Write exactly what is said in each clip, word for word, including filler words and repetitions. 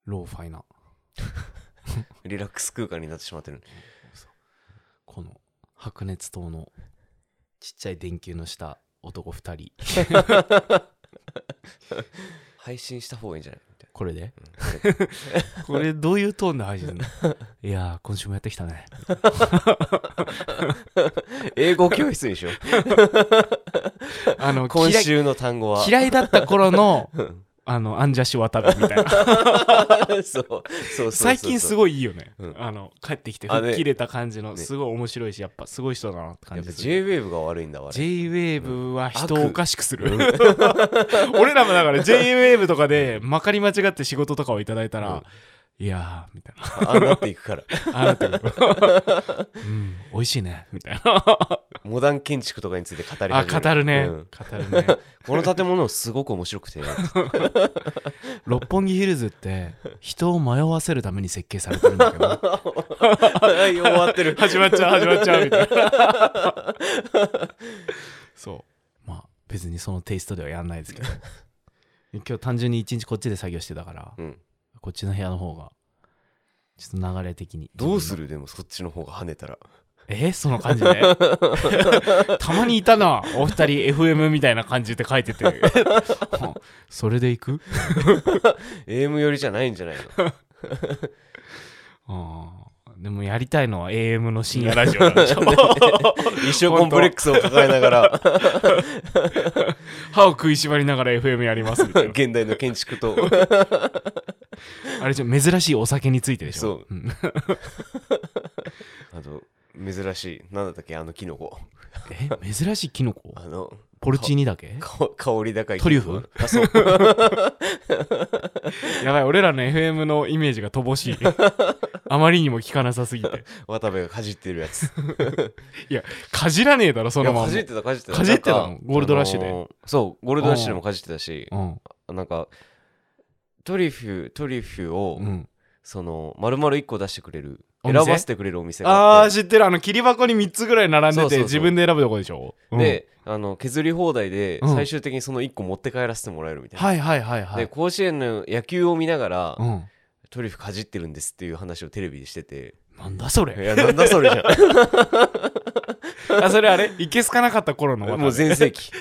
ローファイなリラックス空間になってしまってる。 この白熱灯のちっちゃい電球の下男ふたり配信した方がいいんじゃないみたいな。 これで、 うん、 これどういうトーンで配信するのいやー今週もやってきたね英語教室でしょあの今週の単語は嫌いだった頃のあのアンジャッシュ渡るみたいなそうそうそうそう最近すごいいいよね、 うん、 あの帰ってきて吹っ切れた感じの、 ね、 すごい面白いしやっぱすごい人だなって感じでする。 やっぱ J-ウェーブ が悪いんだわ。 J-ウェーブ は人をおかしくする、うん、俺らもだから J-ウェーブ とかでまかり間違って仕事とかをいただいたら、うんいやーみたいなああなっていくからあなっていくうん美味しいねみたいなモダン建築とかについて語り始める。 あ語るね、うん、語るねこの建物すごく面白くて六本木ヒルズって人を迷わせるために設計されてるんだけど終わってる始まっちゃう始まっちゃうみたいなそうまあ別にそのテイストではやんないですけど今日単純に一日こっちで作業してたから、うんこっちの部屋の方がちょっと流れ的にどうするでもそっちの方が跳ねたらえその感じでたまにいたなお二人 エフエム みたいな感じって書いててそれで行くエーエム 寄りじゃないんじゃないのあでもやりたいのは エーエム の深夜ラジオなんでしょ一生コンプレックスを抱えながら歯を食いしばりながら エフエム やりますみたいな現代の建築とあれじゃ珍しいお酒についてでしょそう、うん、 あと珍しいなんだったっけあのキノコえ珍しいキノコあのポルチーニだけ香り高いトリュフあそうやばい俺らの エフエム のイメージが乏しいあまりにも効かなさすぎて渡部がかじってるやついやかじらねえだろそのままかじってたかじってたかじってたのゴールドラッシュで、 あのー、そうゴールドラッシュでもかじってたし、 うん、 なんかトリュフトリュフを、 うん、 その丸々いっこ出してくれる選ばせてくれるお店があってあー知ってるあの切り箱にみっつぐらい並んでてそうそうそう自分で選ぶとこでしょ、 うん、であの削り放題で最終的にそのいっこ持って帰らせてもらえるみたいな、 うん、はいはいはいはいで甲子園の野球を見ながら、 うん、 トリュフかじってるんですっていう話をテレビでしててなんだそれいやなんだそれじゃんあそれあれいけすかなかった頃のもう全盛期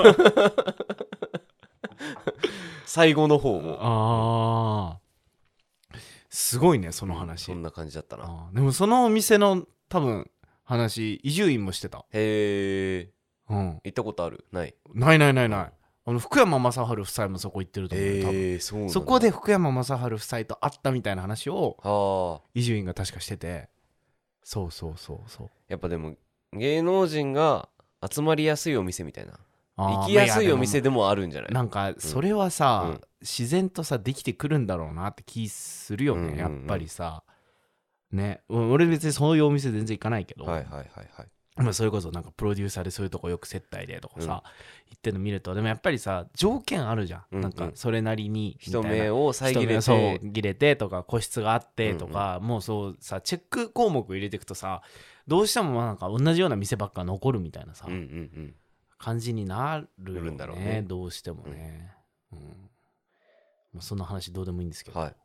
最後の方もあーすごいねその話、 うん、そんな感じだったなあでもそのお店の多分話伊集院もしてたへえ、 うん、 行ったことあるないないないないないあの福山雅治夫妻もそこ行ってると思う、多分そうなんだそこで福山雅治夫妻と会ったみたいな話を伊集院が確かしててそうそうそうそうやっぱでも芸能人が集まりやすいお店みたいな行きやすいお店でもあるんじゃない？ なんかそれはさ、 うん、 自然とさできてくるんだろうなって気するよね、うんうんうん、やっぱりさね俺別にそういうお店全然行かないけど、 はいはいはいはいまあ、それこそなんかプロデューサーでそういうとこよく接待でとかさ、うん、行ってるの見るとでもやっぱりさ条件あるじゃん、うんうん、なんかそれなりに人目を遮れて遮れてとか個室があってとか、うんうん、もうそうさチェック項目入れていくとさどうしてもなんか同じような店ばっか残るみたいなさ、 うんうんうん感じになるよね、 んだろうねどうしてもね、うんうんまあ、そんな話どうでもいいんですけどはい、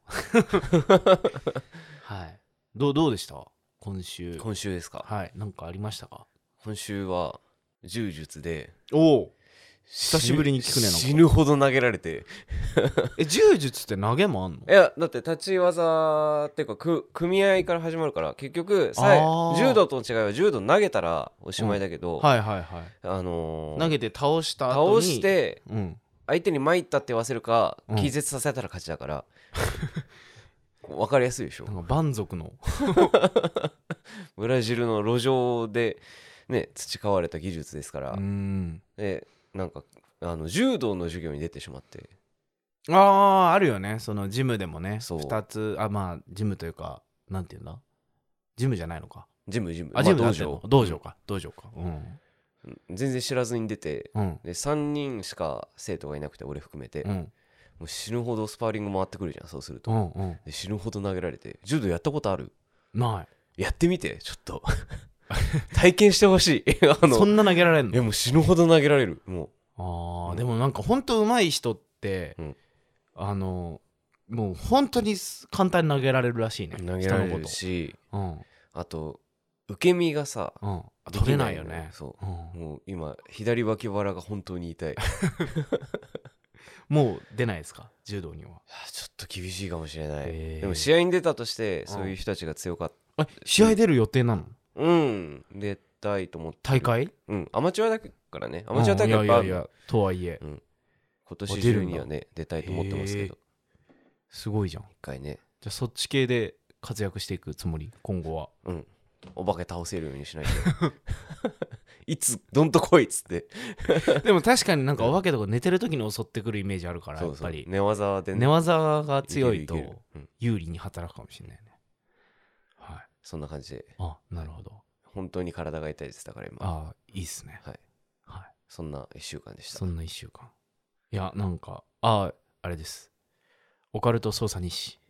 はい、どう、どうでした今週今週ですかはいなんかありましたか今週は柔術でおお久しぶりに聞くねなんか死ぬほど投げられてえ柔術って投げもあんの？ いやだって立ち技っていうかく組合から始まるから結局さ柔道との違いは柔道投げたらおしまいだけど、 うん、はいはいはいあのー、 投げて倒した後に倒して、 うん、 相手に参ったって言わせるか、うん、気絶させたら勝ちだから分かりやすいでしょなんか蛮族のブラジルの路上でね培われた技術ですからうんでなんかあの柔道の授業に出てしまってあああるよねそのジムでもねそうふたつあまあジムというかなんていうんだジムじゃないのかジムジムあジム、 まあ、 道場道場か道場か、うん、 全然知らずに出て、 うん、 でさんにんしか生徒がいなくて俺含めて、 うん、 もう死ぬほどスパーリング回ってくるじゃんそうすると、 うんうん、 で死ぬほど投げられて柔道やったことある？ ないやってみてちょっと体験してほしいあのそんな投げられるの？ いやもう死ぬほど投げられるもうあ、うん、でもなんかほんと上手い人って、 うん、 あのもう本当に簡単に投げられるらしいね。 投げられるし、 うん、 あと受け身がさ、 うん、取れないよね。 そう、うん、もう今左脇腹が本当に痛いもう出ないですか、柔道には。 ちょっと厳しいかもしれない。でも試合に出たとしてそういう人たちが強かった、 うん、試合出る予定なの？ うん出たいと思って。 大会？ うんアマチュアだからね。アマチュア大会は、うん、いやいやいやとはいえ、うん、 今年中にはね出たいと思ってますけど。 すごいじゃん。 一回ね。 じゃあそっち系で活躍していくつもり、今後は。 うんお化け倒せるようにしないといつどんとこいっつってでも確かになんかお化けとか寝てる時に襲ってくるイメージあるから、やっぱり寝技で、ね、 寝技が強いと有利に働くかもしれないね。 はい、そんな感じで。 あ、なるほど。 本当に体が痛いです。だから今。 あ、いいっすね。 はい、はい、そんないっしゅうかんでした。 そんないっしゅうかん。いやなんかああれです、オカルト捜査日誌。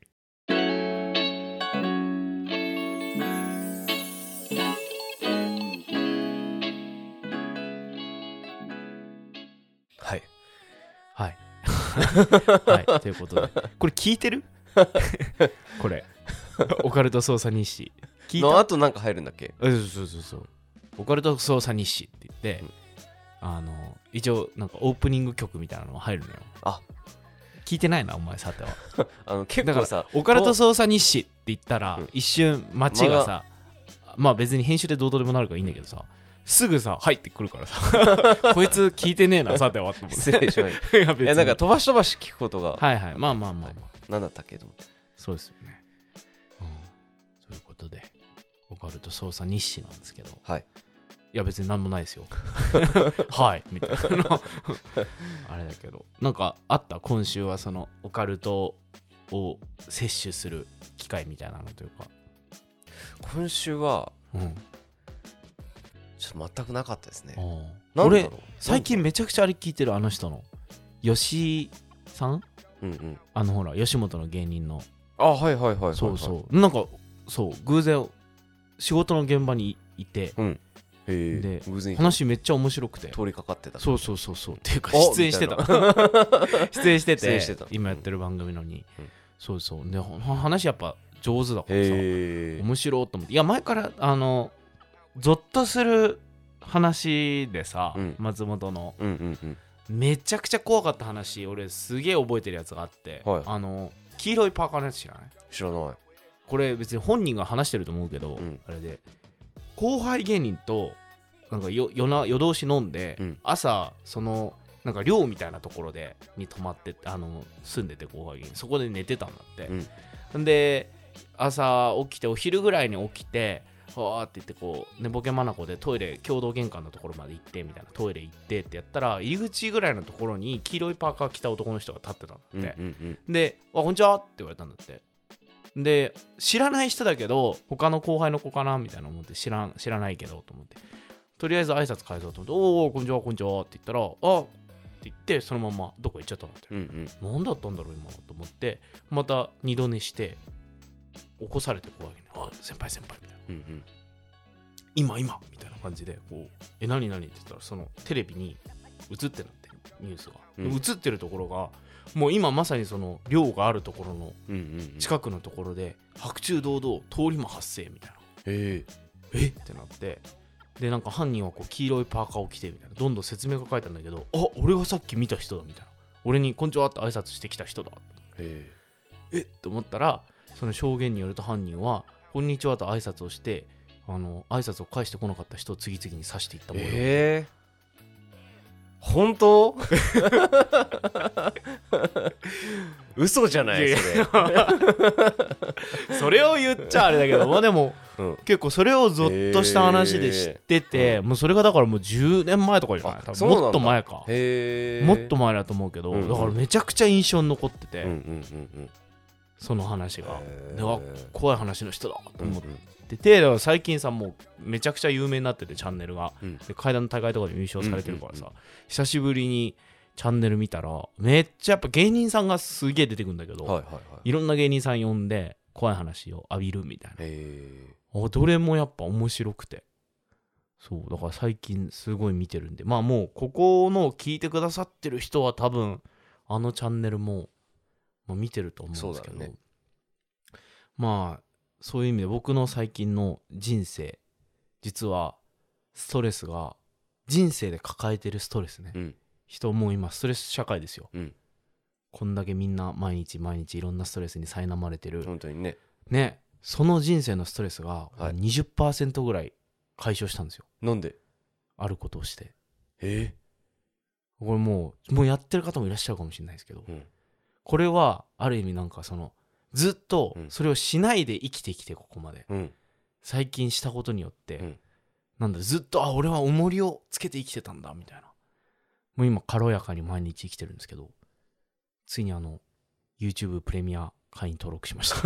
はいはいはいということで、これ聞いてるこれオカルト捜査日誌聞いたのあとなんか入るんだっけ？ そうそうそうそう、オカルト捜査日誌って言って、うん、あの一応なんかオープニング曲みたいなのが入るのよ。 あ、 聞いてないなお前さてはあの結構さオカルト捜査日誌って言ったら、うん、一瞬街がさ、まあ別に編集でどうとでもなるからいいんだけどさ、すぐさ入ってくるからさこいつ聞いてねえなさてはって思って失礼しましたいや別にいやなんか飛ばし飛ばし聞くことがはいはいまあまあまあまあ、はい、 何だったっけと思って。 そうですよね、うん、そういうことでオカルト捜査日誌なんですけど、 はい、 いや別に何もないですよはいみたいなあれだけど、なんかあった今週はそのオカルトを摂取する機会みたいなのというか。 今週は、うん、ちょっと全くなかったですね。 俺最近めちゃくちゃあれ聞いてる、あの人の吉さん、うんうん、あのほら吉本の芸人の。 あ、はいはいはいはい、はい、 そうそうなんかそう偶然仕事の現場にいて、うん、へで偶然話めっちゃ面白くて通りかかってた。 そうそうそうそうっていうか出演してた出演しててしてた今やってる番組のに、うん、そうそうで話やっぱ上手だからさ面白いと思って。いや前からあのゾッとする話でさ、うん、松本の、うんうんうん、めちゃくちゃ怖かった話俺すげえ覚えてるやつがあって、はい、あの黄色いパーカーのやつ知らない？ 知らない。 これ別に本人が話してると思うけど、うん、あれで後輩芸人となんかよ夜な夜通し飲んで、うん、朝そのなんか寮みたいなところでに泊まってあの住んでて後輩芸人そこで寝てたんだって、うん、で朝起きてお昼ぐらいに起きてわーって言ってこう寝ぼけまなこでトイレ共同玄関のところまで行ってみたいなトイレ行ってってやったら入り口ぐらいのところに黄色いパーカー着た男の人が立ってたんだって、うんうんうん、であこんにちはって言われたんだって。で知らない人だけど他の後輩の子かなみたいな思って知らん知らないけどと思ってとりあえず挨拶返そうと思っておおこんにちはこんにちはって言ったらあって言ってそのままどこ行っちゃったんだって、うんうん、何だったんだろう今と思ってまた二度寝して起こされてこうわけね。あ先輩先輩みたいな、うんうん、今今みたいな感じでこうえ何何って言ったらそのテレビに映ってるってニュースが、うん、映ってるところがもう今まさにその寮があるところの近くのところで白昼堂々通り魔発生みたいな、えー、えってなってでなんか犯人はこう黄色いパーカーを着てみたいなどんどん説明が書いてあるんだけどあ俺がさっき見た人だみたいな俺にこんにちはって挨拶してきた人だえー、えって思ったらその証言によると犯人はこんにちはと挨拶をしてあの挨拶を返してこなかった人を次々に刺していったもの。 えー本当嘘じゃないそれそれを言っちゃあれだけどまあでも、うん、結構それをゾッとした話で知ってて、うん、もうそれがだからもうじゅうねんまえとかじゃない多分もっと前かへもっと前だと思うけど、うんうん、だからめちゃくちゃ印象に残ってて、うんうんうんうん、その話がであ怖い話の人だと思って、うんうんでだから最近さもうめちゃくちゃ有名になっててチャンネルが、うん、で階段の大会とかで優勝されてるからさ、うんうんうん、久しぶりにチャンネル見たらめっちゃやっぱ芸人さんがすげえ出てくるんだけど、はいはいはい、いろんな芸人さん呼んで怖い話を浴びるみたいなどれもやっぱ面白くてそうだから最近すごい見てるんでまあもうここの聞いてくださってる人は多分あのチャンネルもまあ、見てると思うんですけど、 ね、 まあそういう意味で僕の最近の人生、実はストレスが人生で抱えてるストレスね、うん、人も今ストレス社会ですよ、うん、こんだけみんな毎日毎日いろんなストレスに苛まれてる、 本当にねね、その人生のストレスが にじゅっパーセント ぐらい解消したんですよ。 なんで？ あることをして。 えー、これもうもうやってる方もいらっしゃるかもしれないですけど、うん、これはある意味なんかそのずっとそれをしないで生きてきてここまで、うん、最近したことによって、うん、なんだずっとあ俺は重りをつけて生きてたんだみたいな、もう今軽やかに毎日生きてるんですけど、ついにあの YouTube プレミア会員登録しました。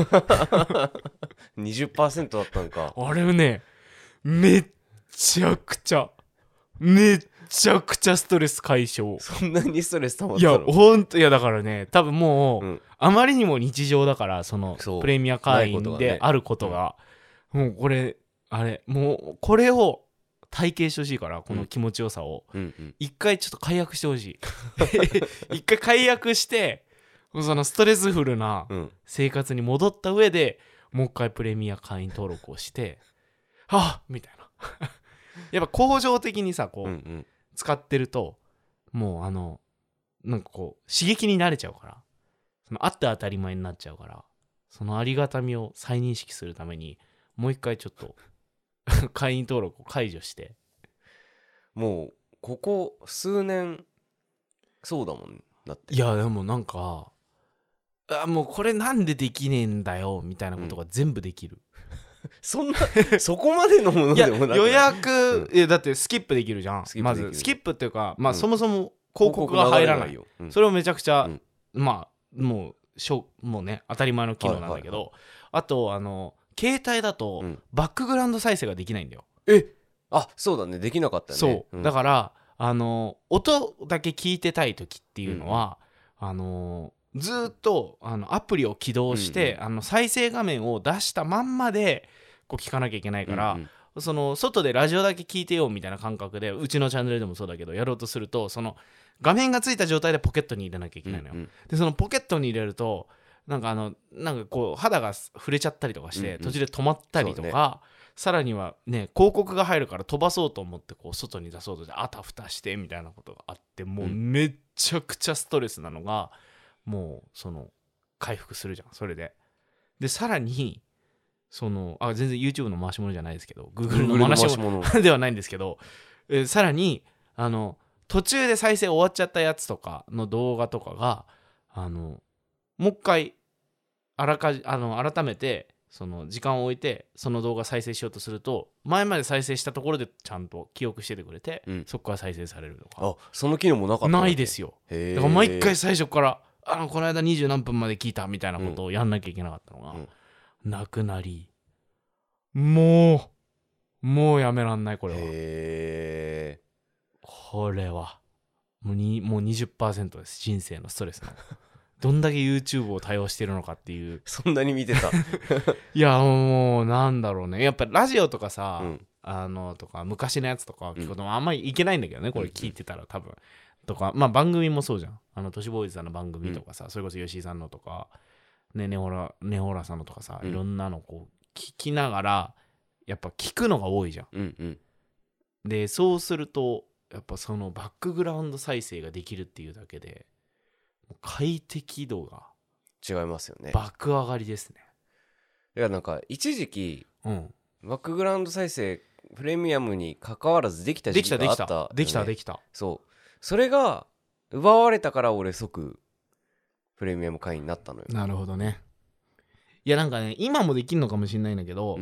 にじゅっパーセント だったのか。 あれね、めっちゃくちゃめっちゃくちゃストレス解消。 そんなにストレス溜まったの？ いやほんと、いやだからね、多分もう、うん、あまりにも日常だから、そのプレミア会員であることが、もうこれあれもうこれを体験してほしいから、この気持ちよさを、うんうんうん、一回ちょっと解約してほしい。一回解約してそのストレスフルな生活に戻った上で、もう一回プレミア会員登録をしてはぁみたいなやっぱ恒常的にさこう、うんうん、使ってるともうあのなんかこう刺激に慣れちゃうから、そのあって当たり前になっちゃうから、そのありがたみを再認識するためにもう一回ちょっと会員登録を解除して。 もうここ数年そうだもんだって。 いやでもなんかあもうこれなんでできねえんだよみたいなことが全部できる、 うん、そんなそこまでのものでもなく、 予約、うん、いやだってスキップできるじゃん。まずスキップっていうか、まあ、うん、そもそも広告が入らない、うん、それをめちゃくちゃ、うん、まあもうしょもうね当たり前の機能なんだけど、はいはいはい、あとあの携帯だとバックグラウンド再生ができないんだよ、 うん、えあそうだね、できなかったね。 そう、うん、だからあの音だけ聞いてたい時っていうのは、うん、あのずっとあのアプリを起動して、うんうん、あの再生画面を出したまんまでこう聞かなきゃいけないから、うんうん、その外でラジオだけ聞いてよみたいな感覚で、うちのチャンネルでもそうだけどやろうとすると、その画面がついた状態でポケットに入れなきゃいけないのよ、うんうん、でそのポケットに入れるとなんかあのなんかこう肌が触れちゃったりとかして、うんうん、途中で止まったりとか、ね、さらにはね広告が入るから飛ばそうと思ってこう外に出そうとしてあたふたしてみたいなことがあって、もうめっちゃくちゃストレスなのが、もうその回復するじゃんそれで。でさらにそのあ全然 YouTube の回し物じゃないですけど Google の回し物ではないんですけど、えさらにあの途中で再生終わっちゃったやつとかの動画とかがあのもう一回あらかじあの改めてその時間を置いてその動画再生しようとすると、前まで再生したところでちゃんと記憶しててくれて、うん、そこから再生されるとか。 あその機能もなかったの？ ないですよ。だから毎回最初からあのこの間二十何分まで聞いたみたいなことをやんなきゃいけなかったのが、うん、なくなり、もうもうやめらんないこれは。 へこれはもうにもう にじゅっパーセント です、人生のストレスのどんだけ YouTube を多用してるのかっていう。 そんなに見てたいやもうなんだろうね、やっぱラジオとかさ、うん、あのとか昔のやつとか聞くこともあんまりいけないんだけどね、これ聞いてたら多分とか、まあ番組もそうじゃん、あの都市ボーイズさんの番組とかさ、うん、それこそ吉井さんのとかね、ネホラネホラさんのとかさ、いろんなのこう聞きながらやっぱ聞くのが多いじゃん、うんうん、でそうするとやっぱそのバックグラウンド再生ができるっていうだけで快適度が違いますよね。 爆上がりですね。 いやなんか一時期、うん、バックグラウンド再生プレミアムに関わらずできた時期があった、ね、 できたできたできた。 そうそれが奪われたから俺即プレミアム会員になったのよ。 なるほどね。いやなんかね今もできるのかもしれないんだけど、うん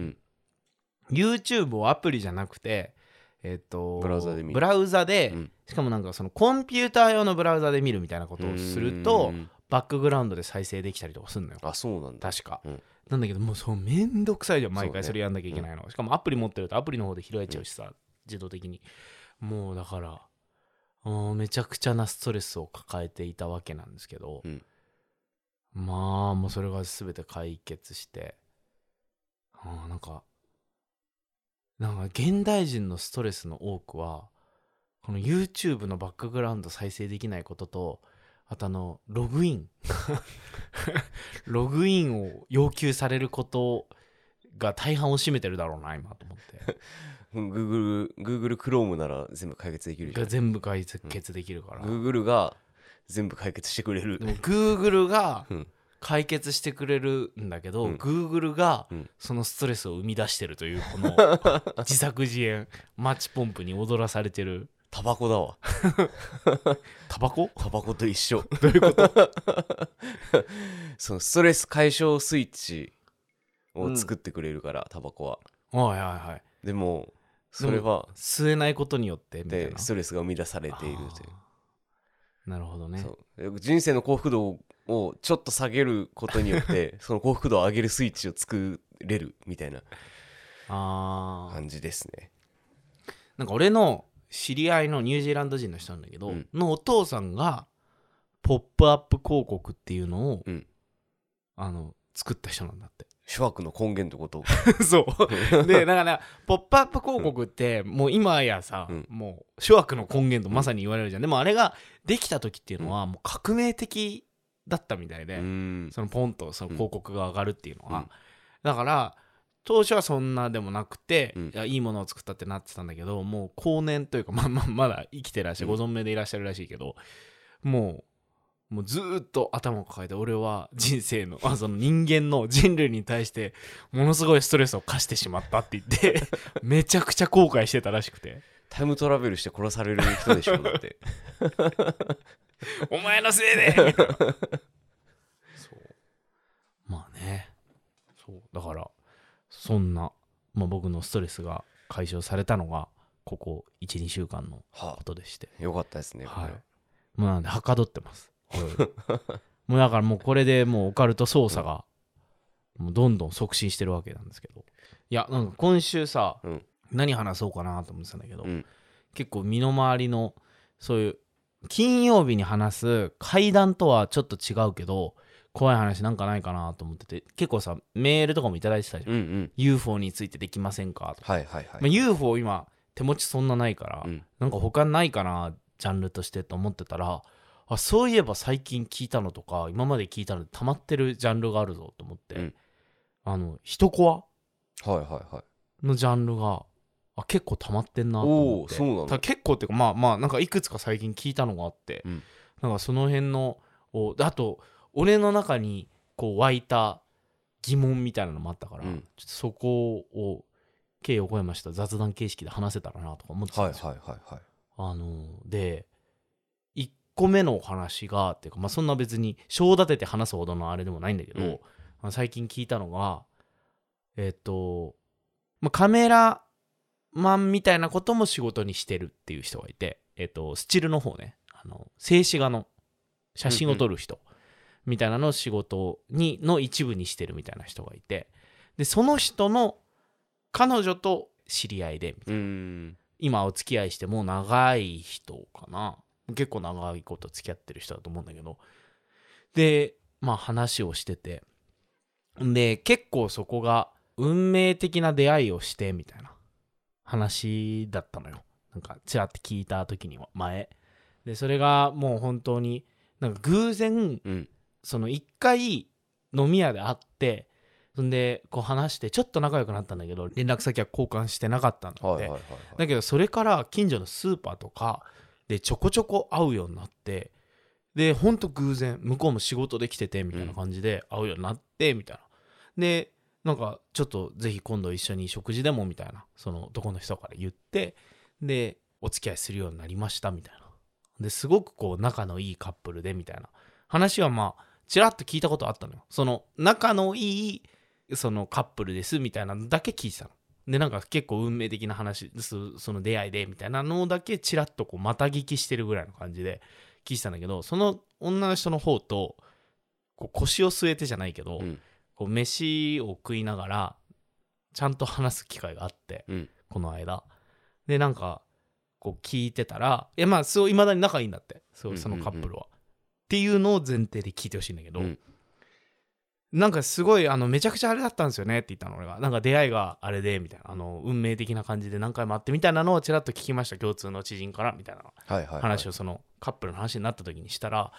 、YouTube をアプリじゃなくてえっと、 ブラウザで見る。 ブラウザで、うん、しかもなんかそのコンピューター用のブラウザで見るみたいなことをするとバックグラウンドで再生できたりとかするのよ。 あ、そうなんだ。 確か、うん、なんだけどもうそうめんどくさいじゃん毎回それやんなきゃいけないの、ね、うん、しかもアプリ持ってるとアプリの方で拾えちゃうしさ、うん、自動的にもうだからもうめちゃくちゃなストレスを抱えていたわけなんですけど、うん、まあもうそれが全て解決して、あなんかなんか現代人のストレスの多くはこの YouTube のバックグラウンド再生できないことと、 あとあのログインログインを要求されることが大半を占めてるだろうな今と思って。 Google Google Chrome なら全部解決できるじゃん。 全部解決できるから、 うん、Google が全部解決してくれる。 でも Google が解決してくれるんだけど、うん、Google がそのストレスを生み出してるというこの自作自演マッチポンプに踊らされてる。 タバコだわ。 タバコ？ タバコと一緒。 どういうこと？ そのストレス解消スイッチを作ってくれるから、うん、タバコは。 はいはいはい。 でもそれは吸えないことによってみたいなでストレスが生み出されているという。 なるほどね。 そう人生の幸福度をちょっと下げることによってその幸福度を上げるスイッチを作れるみたいな感じですね。 なんか俺の知り合いのニュージーランド人の人なんだけど、うん、のお父さんがポップアップ広告っていうのを、うん、あの作った人なんだって。 諸悪の根源ってことそうでだからポップアップ広告ってもう今やさ、うん、もう諸悪の根源とまさに言われるじゃん、うん、でもあれができた時っていうのはもう革命的だったみたいで、うん、そのポンとその広告が上がるっていうのは、うん、だから当初はそんなでもなくて、うん、いやいいものを作ったってなってたんだけど、もう後年というかまあまあまだ生きてらっしゃる、うん、ご存命でいらっしゃるらしいけど、もうもうずっと頭を抱えて俺は人生のあその人間の人類に対してものすごいストレスを課してしまったって言ってめちゃくちゃ後悔してたらしくて。 タイムトラベルして殺される人でしょだってお前のせいでみたいなそうまあねそうだからそんな、まあ、僕のストレスが解消されたのがここ いちにしゅうかんのことでして、はあ、よかったですね。 はい、もうなんではかどってますもうだからもうこれでもうオカルト捜査がもうどんどん促進してるわけなんですけど、いやなんか今週さ、うん、何話そうかなと思ってたんだけど、うん、結構身の回りのそういう金曜日に話す怪談とはちょっと違うけど怖い話なんかないかなと思ってて、結構さメールとかもいただいてたじゃん、うんうん、ユーフォー についてできませんかとか、はいはいはい、まあ、ユーフォー 今手持ちそんなないから、うん、なんか他ないかなジャンルとしてと思ってたら、あそういえば最近聞いたのとか今まで聞いたので溜まってるジャンルがあるぞと思って、うん、あの人コアのジャンルがあ結構溜まってんなと思って。 おそうなの。 た結構っていうかまあまあなんかいくつか最近聞いたのがあって、うん、なんかその辺のおあと俺の中にこう湧いた疑問みたいなのもあったから、うん、ちょっとそこを計横山した雑談形式で話せたらなとか思ってたんですよ。はいはいはいはい。あのでいっこめの話がっていうか、まあ、そんな別に章立てて話すほどのあれでもないんだけど、うんまあ、最近聞いたのがえっと、まあ、カメラマンみたいなことも仕事にしてるっていう人がいて、えっとスチルの方ね、あの静止画の写真を撮る人みたいなのを仕事にの一部にしてるみたいな人がいて、でその人の彼女と知り合いでみたいな、うん今お付き合いしてもう長い人かな、結構長いこと付き合ってる人だと思うんだけど、でまあ話をしてて、で結構そこが運命的な出会いをしてみたいな話だったのよ。なんかちらって聞いた時には前で、それがもう本当になんか偶然、うん、その一回飲み屋で会って、そんでこう話してちょっと仲良くなったんだけど連絡先は交換してなかったんだって、はいはいはいはい、だけどそれから近所のスーパーとかでちょこちょこ会うようになって、でほんと偶然向こうも仕事で来ててみたいな感じで会うようになってみたいな、うん、でなんかちょっとぜひ今度一緒に食事でもみたいなその男の人から言って、でお付き合いするようになりましたみたいな、ですごくこう仲のいいカップルでみたいな話はまあちらっと聞いたことあったのよ。その仲のいいそのカップルですみたいなのだけ聞いてたので、なんか結構運命的な話その出会いでみたいなのだけちらっとこうまた聞きしてるぐらいの感じで聞いてたんだけど、その女の人の方とこう腰を据えてじゃないけど、うん、こう飯を食いながらちゃんと話す機会があって、うん、この間でなんかこう聞いてたら、いやまあそう未だに仲いいんだって、そうそのカップルは、うんうんうん、っていうのを前提で聞いてほしいんだけど、うん、なんかすごいあのめちゃくちゃあれだったんですよねって言ったの俺が、なんか出会いがあれでみたいな、あの運命的な感じで何回もあってみたいなのをちらっと聞きました共通の知人からみたいな話をそのカップルの話になった時にしたら、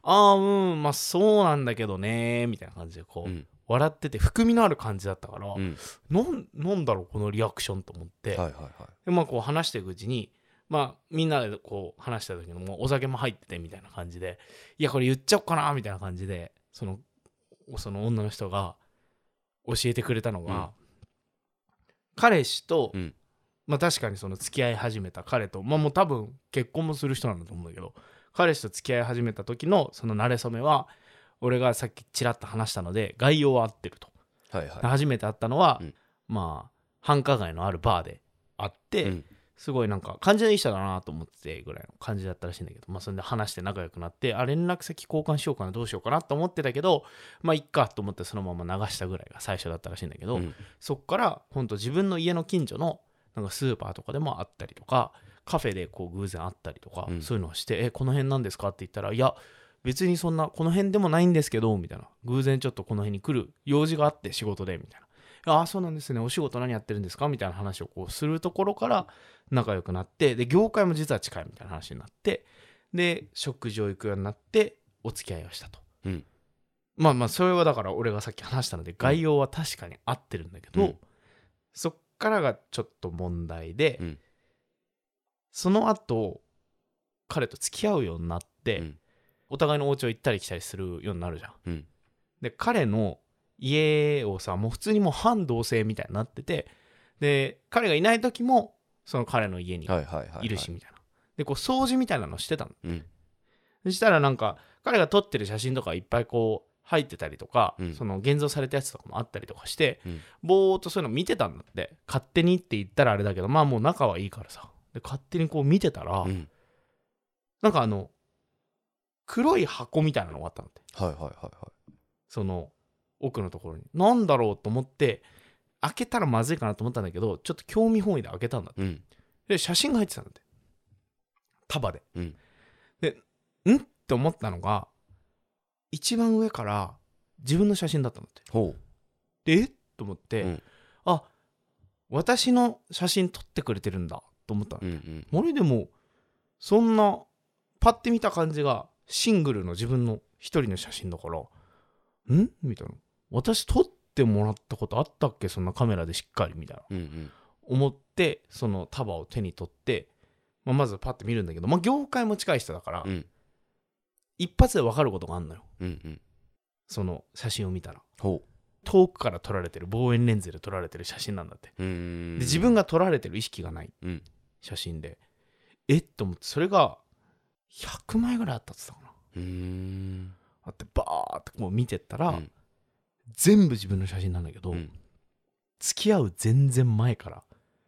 ああうんまあそうなんだけどねみたいな感じでこう、うん、笑ってて含みのある感じだったから、うん、なんなんだろうこのリアクションと思って、はいはいはい、でまあこう話していくうちにまあみんなでこう話した時のもうお酒も入っててみたいな感じで、いやこれ言っちゃおうかなみたいな感じでそのその女の人が教えてくれたのが、うん、彼氏と、うん、まあ確かにその付き合い始めた彼と、まあもう多分結婚もする人なんだと思うんだけど、彼氏と付き合い始めた時のその馴れ初めは俺がさっきちらっと話したので概要は合ってると、はいはい、初めて会ったのは、うん、まあ繁華街のあるバーで会って、うん、すごいなんか感じのいい人だなと思っててぐらいの感じだったらしいんだけど、まあそれで話して仲良くなって、あ連絡先交換しようかなどうしようかなと思ってたけど、まあいっかと思ってそのまま流したぐらいが最初だったらしいんだけど、うん、そっから本当自分の家の近所のなんかスーパーとかでもあったりとかカフェでこう偶然会ったりとか、うん、そういうのをして、えこの辺なんですかって言ったら、いや別にそんなこの辺でもないんですけどみたいな、偶然ちょっとこの辺に来る用事があって仕事でみたいな、ああそうなんですねお仕事何やってるんですかみたいな話をこうするところから仲良くなって、で業界も実は近いみたいな話になって、で食事を行くようになってお付き合いをしたと、うん、まあまあそれはだから俺がさっき話したので概要は確かに合ってるんだけど、うん、そっからがちょっと問題で、うん、その後彼と付き合うようになって、うん、お互いのお家を行ったり来たりするようになるじゃん、うん、で彼の家をさもう普通にもう半同棲みたいになってて、で彼がいない時もその彼の家にいるしみたいな、でこう掃除みたいなのしてたの、うん、そしたらなんか彼が撮ってる写真とかいっぱいこう入ってたりとか、うん、その現像されたやつとかもあったりとかして、うん、ぼーっとそういうの見てたんだって。勝手にって言ったらあれだけど、まあもう仲はいいからさ、で勝手にこう見てたら、うん、なんかあの黒い箱みたいなのがあったんだって、はいはいはいはい、その奥のところになんだろうと思って開けたらまずいかなと思ったんだけど、ちょっと興味本位で開けたんだって、うん、で写真が入ってたんだって束で、うん、でんって思ったのが一番上から自分の写真だったんだって。ほうでえっと思って、うん、あ私の写真撮ってくれてるんだと思ったんだって、うんうん、俺でもそんなパッて見た感じがシングルの自分の一人の写真だから、んみたいな、私撮ってもらったことあったっけそんなカメラでしっかりみたいな、うんうん、思ってその束を手に取って、まあ、まずパッて見るんだけど、まあ、業界も近い人だから、うん、一発で分かることがあるのよ、うんうん、その写真を見たらほう遠くから撮られてる望遠レンズで撮られてる写真なんだって。うーんで自分が撮られてる意識がない写真で、うん、えっと思って、それがひゃくまいぐらいあったって言ったかな。うーんあってバーってもう見てったら、うん、全部自分の写真なんだけど、うん、付き合う全然前から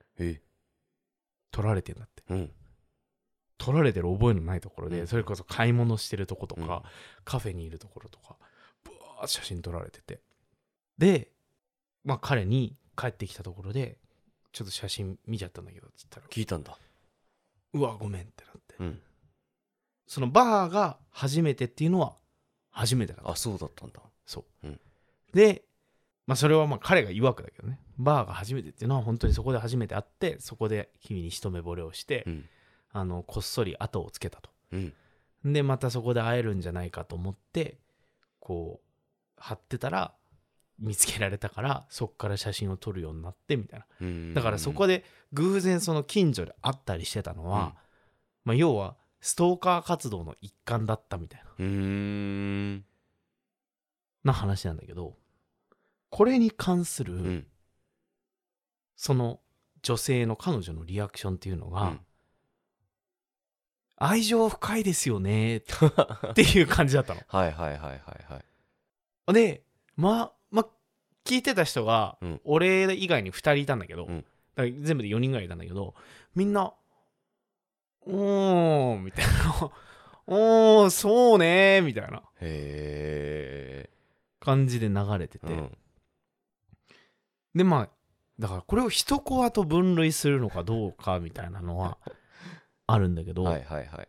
撮られてんだって、うん、撮られてる覚えのないところで、うん、それこそ買い物してるとことか、うん、カフェにいるところとかブワーッ写真撮られてて、でまあ彼に帰ってきたところでちょっと写真見ちゃったんだけどっつったら、 聞いたんだ、 うわごめんってなって、うん、そのバーが初めてっていうのは初めてだった。 あそうだったんだ。 そう、うん、でまあそれはまあ彼が曰くだけどね、バーが初めてっていうのは本当にそこで初めて会って、そこで君に一目惚れをして、うん、あのこっそり後をつけたと、うん、でまたそこで会えるんじゃないかと思ってこう貼ってたら見つけられたから、そっから写真を撮るようになってみたいな。だからそこで偶然その近所で会ったりしてたのは、うん、まあ要はストーカー活動の一環だったみたいな、うーんな話なんだけど、これに関する、うん、その女性の彼女のリアクションっていうのが、うん、愛情深いですよねっていう感じだったの。 はいはいはいはいはい。 でまあまあ聞いてた人が、うん、俺以外にふたりいたんだけど、うん、だから全部でよにんぐらいいたんだけど、みんなおーみたいなおーそうねーみたいなへー感じで流れてて、うん、でまあだからこれを一コアと分類するのかどうかみたいなのはあるんだけどはいはい、はい、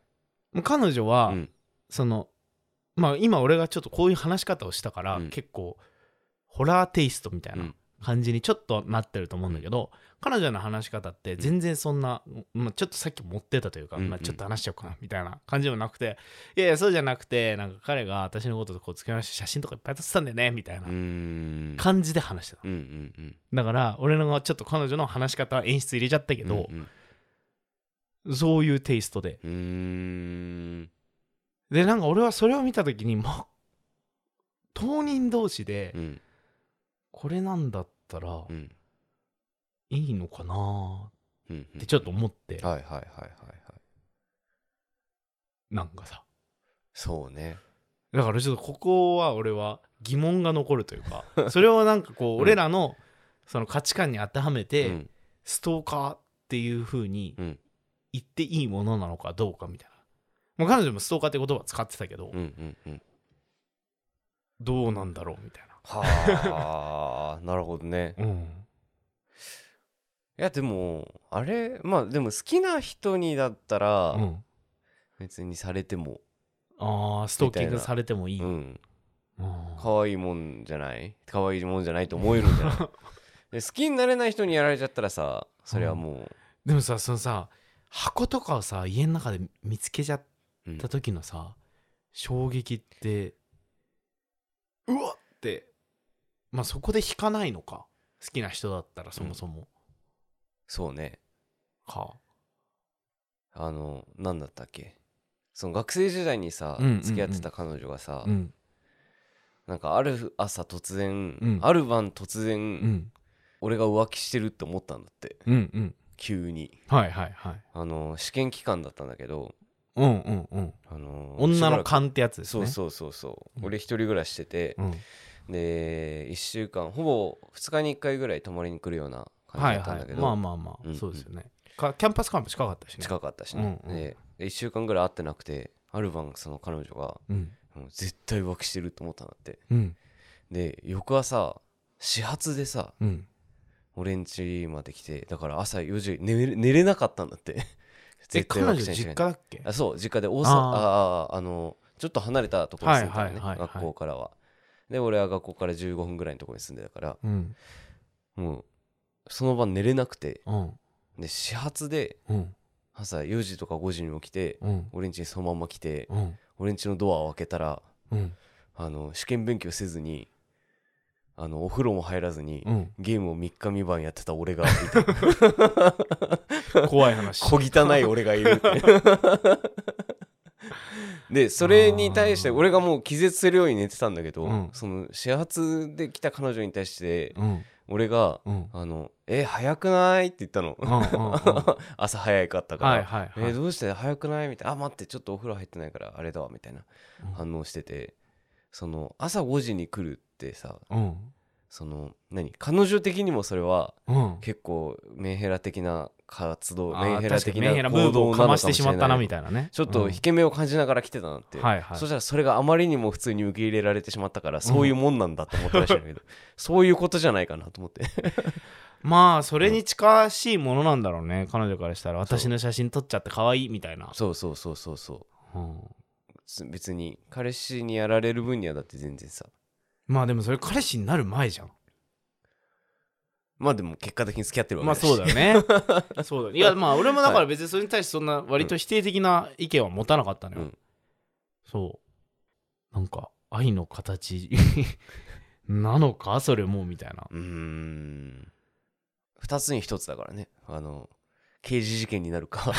彼女は、うん、そのまあ今俺がちょっとこういう話し方をしたから、うん、結構ホラーテイストみたいな感じにちょっとなってると思うんだけど、彼女の話し方って全然そんな、まあ、ちょっとさっき持ってたというか、 うんうんまあ、ちょっと話しちゃおうかなみたいな感じでもなくて、いやいやそうじゃなくて、なんか彼が私のこととこう付き合いして写真とかいっぱい撮ってたんだよねみたいな感じで話してた、 うんうんうん、 だから俺のちょっと彼女の話し方演出入れちゃったけど、うんうん、そういうテイストで、うーんでなんか俺はそれを見た時に、まあ、当人同士で、うん、これなんだったら、うん、いいのかなってちょっと思って、 はいはいはいはいはいなんかさ、 そうね、 だからちょっとここは俺は疑問が残るというかそれをなんかこう俺らのその価値観に当てはめて、うん、ストーカーっていう風に言っていいものなのかどうかみたいな、もう彼女もストーカーって言葉使ってたけど、うんうんうん、どうなんだろうみたいな。 はあなるほどね、うん、いやでもあれまあでも好きな人にだったら、うん、別にされても、 ああストーキングされてもいい、うん、 可愛いもんじゃない可愛いもんじゃないと思えるんじゃないで好きになれない人にやられちゃったらさそれはもう、うん、 でもさそのさ箱とかをさ家の中で見つけちゃった時のさ、うん、衝撃ってうわってまあそこで引かないのか、好きな人だったらそもそも、うん、 そうねはああの何だったっけ、その学生時代にさ、うんうんうん、付き合ってた彼女がさ、うん、なんかある朝突然、うん、ある晩突然、うん、俺が浮気してるって思ったんだって、うんうん、急に、 はいはいはい、 あの試験期間だったんだけど、 うんうんうん、あの女の勘ってやつですね。 そうそうそうそう、うん、俺一人暮らししてて、うん、でいっしゅうかんほぼふつかにいっかいぐらい泊まりに来るような感じだったんだけど、 はいはい、まあまあまあ、うんうん、そうですよね。かキャンパスカンパス近かったしね。 近かったしね、うんうん、でいっしゅうかんぐらい会ってなくて、ある晩その彼女が、うん、絶対浮気してると思ったんだって、うん、で翌朝始発でさ、うん、俺ん家まで来て、だから朝よじ 寝, 寝れなかったんだって絶対浮気してない。え、彼女実家だっけ？ あ、そう実家で大阪、あああのちょっと離れたところに住んでたね、はいはいはいはい、学校からは。で俺は学校からじゅうごふんぐらいのところに住んでたから、うん、もうその晩寝れなくて、うん、で始発で、うん朝よじとかごじに起きて、うん、俺ん家にそのまま来て、うん、俺ん家のドアを開けたら、うん、あの試験勉強せずにあのお風呂も入らずに、うん、ゲームをみっかみばんやってた俺がいた怖い話、 小汚い俺がいるでそれに対して俺がもう気絶するように寝てたんだけど、うん、その始発で来た彼女に対して、うん俺が、うん、あのえ早くないって言ったの、うんうんうん、朝早かったから、はいはいはい、えどうして早くないみたいな、あ待ってちょっとお風呂入ってないからあれだわみたいな反応してて、うん、その朝ごじに来るってさ、うん、その何彼女的にもそれは、うん、結構メンヘラ的な活動、メンヘラ的な行動なのかもしれない。しまったなみたいなね。ちょっと引け目を感じながら来てたなって、うん、そしたらそれがあまりにも普通に受け入れられてしまったから、そういうもんなんだと思ったらしいんだけど、うん、そういうことじゃないかなと思ってまあそれに近しいものなんだろうね、彼女からしたら。私の写真撮っちゃって可愛いみたいな。 そうそうそうそうそう、うん、別に彼氏にやられる分にはだって全然さ。 まあでもそれ彼氏になる前じゃん。 まあでも結果的に付き合ってるわけだし。 まあそうだよねそうだ、いやまあ俺もだから別にそれに対してそんな割と否定的な意見は持たなかったのよ、うん、そうなんか愛の形なのかそれもみたいな。うーんふたつにひとつだからね、あの刑事事件になるか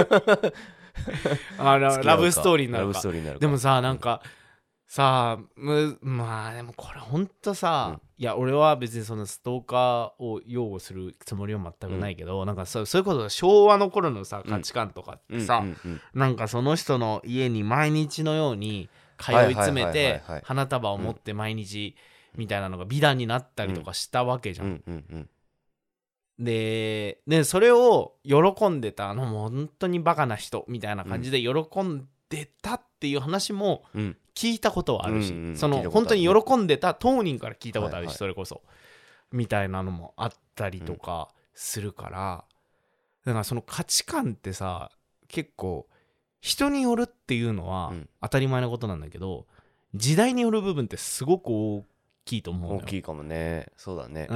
あラブストーリーになるか。なるかでもさなんか、うんさあむまあでもこれほんとさ、うん、いや俺は別にそのストーカーを擁護するつもりは全くないけど、うん、なんかそそういうこと昭和の頃のさ価値観とかってさ、うんうんうんうん、なんかその人の家に毎日のように通い詰めて花束を持って毎日みたいなのが美談になったりとかしたわけじゃん、うんうんうんうん、で, でそれを喜んでたあのもう本当にバカな人みたいな感じで喜んでたっていう話も、うん聞いたことはあるし、うんうん、その本当に喜んでた当人から聞いたことあるし、はいはい、それこそみたいなのもあったりとかするから、うん、だからその価値観ってさ結構人によるっていうのは当たり前なことなんだけど、うん、時代による部分ってすごく大きいと思うのよ。 大きいかもね。そうだね。 なんか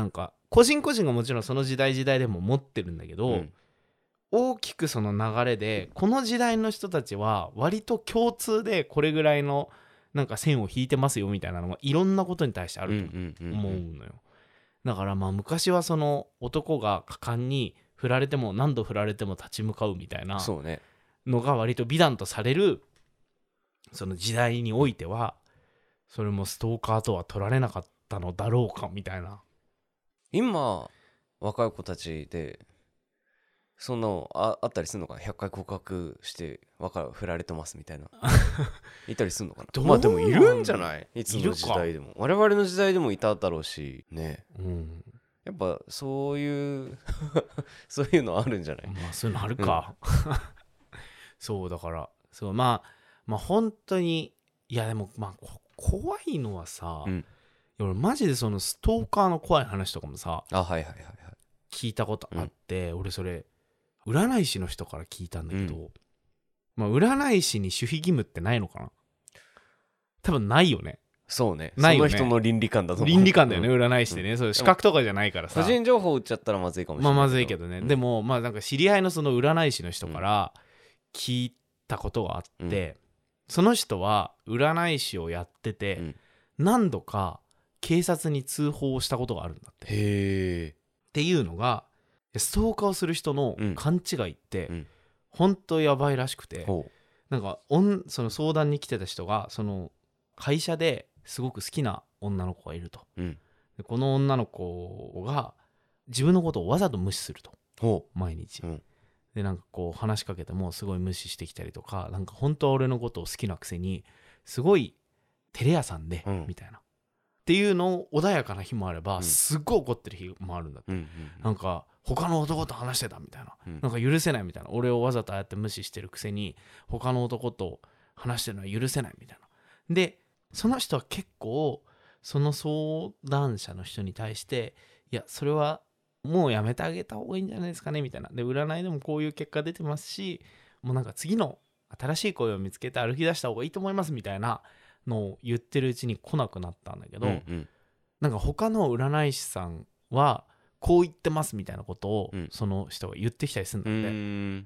個人個人がもちろんその時代時代でも持ってるんだけど、うん、大きくその流れでこの時代の人たちは割と共通でこれぐらいのなんか線を引いてますよみたいなのがいろんなことに対してあると思うのよ。だからまあ昔はその男が果敢に振られても何度振られても立ち向かうみたいなのが割と美談とされるその時代においてはそれもストーカーとは取られなかったのだろうかみたいな。 今若い子たちでそんなの あ, あったりするのかな。ひゃっかい告白して別れ振られてますみたいないたりするのかな。まあでもいるんじゃない。いつの時代でも我々の時代でもいただろうしね、うん、やっぱそういうそういうのあるんじゃない。 まあそういうのあるか、うん、そうだからそうまあまあ本当にいやでもまあ怖いのはさ、うん、俺マジでそのストーカーの怖い話とかもさ、 あ、はいはいはいはい、 聞いたことあって、うん、俺それ占い師の人から聞いたんだけど、うん、まあ占い師に守秘義務ってないのかな。多分ないよね。 そうね。ないよね。その人の倫理観だと思う。 倫理観だよね、うん、占い師ってね。そう資格とかじゃないからさ。 個人情報売っちゃったらまずいかもしれない。 まあまずいけどね。うん、でもまあなんか知り合いのその占い師の人から聞いたことがあって、うん、その人は占い師をやってて、うん、何度か警察に通報をしたことがあるんだって。 へー。 っていうのがストーカーをする人の勘違いって本当やばいらしくて、うん、なんかその相談に来てた人がその会社ですごく好きな女の子がいると、うん、でこの女の子が自分のことをわざと無視すると毎日、うん、でなんかこう話しかけてもすごい無視してきたりとか、なんか本当は俺のことを好きなくせにすごい照れ屋さんで、うん、みたいなっていうのを穏やかな日もあれば、うん、すっごい怒ってる日もあるんだって、うんうんうん、なんか他の男と話してたみたいな、うん、なんか許せないみたいな、俺をわざとああやって無視してるくせに他の男と話してるのは許せないみたいな。でその人は結構その相談者の人に対していやそれはもうやめてあげた方がいいんじゃないですかねみたいな。で占いでもこういう結果出てますし、もうなんか次の新しい声を見つけて歩き出した方がいいと思いますみたいなのを言ってるうちに来なくなったんだけど、うんうん、なんか他の占い師さんはこう言ってますみたいなことをその人が言ってきたりするんだって、うん、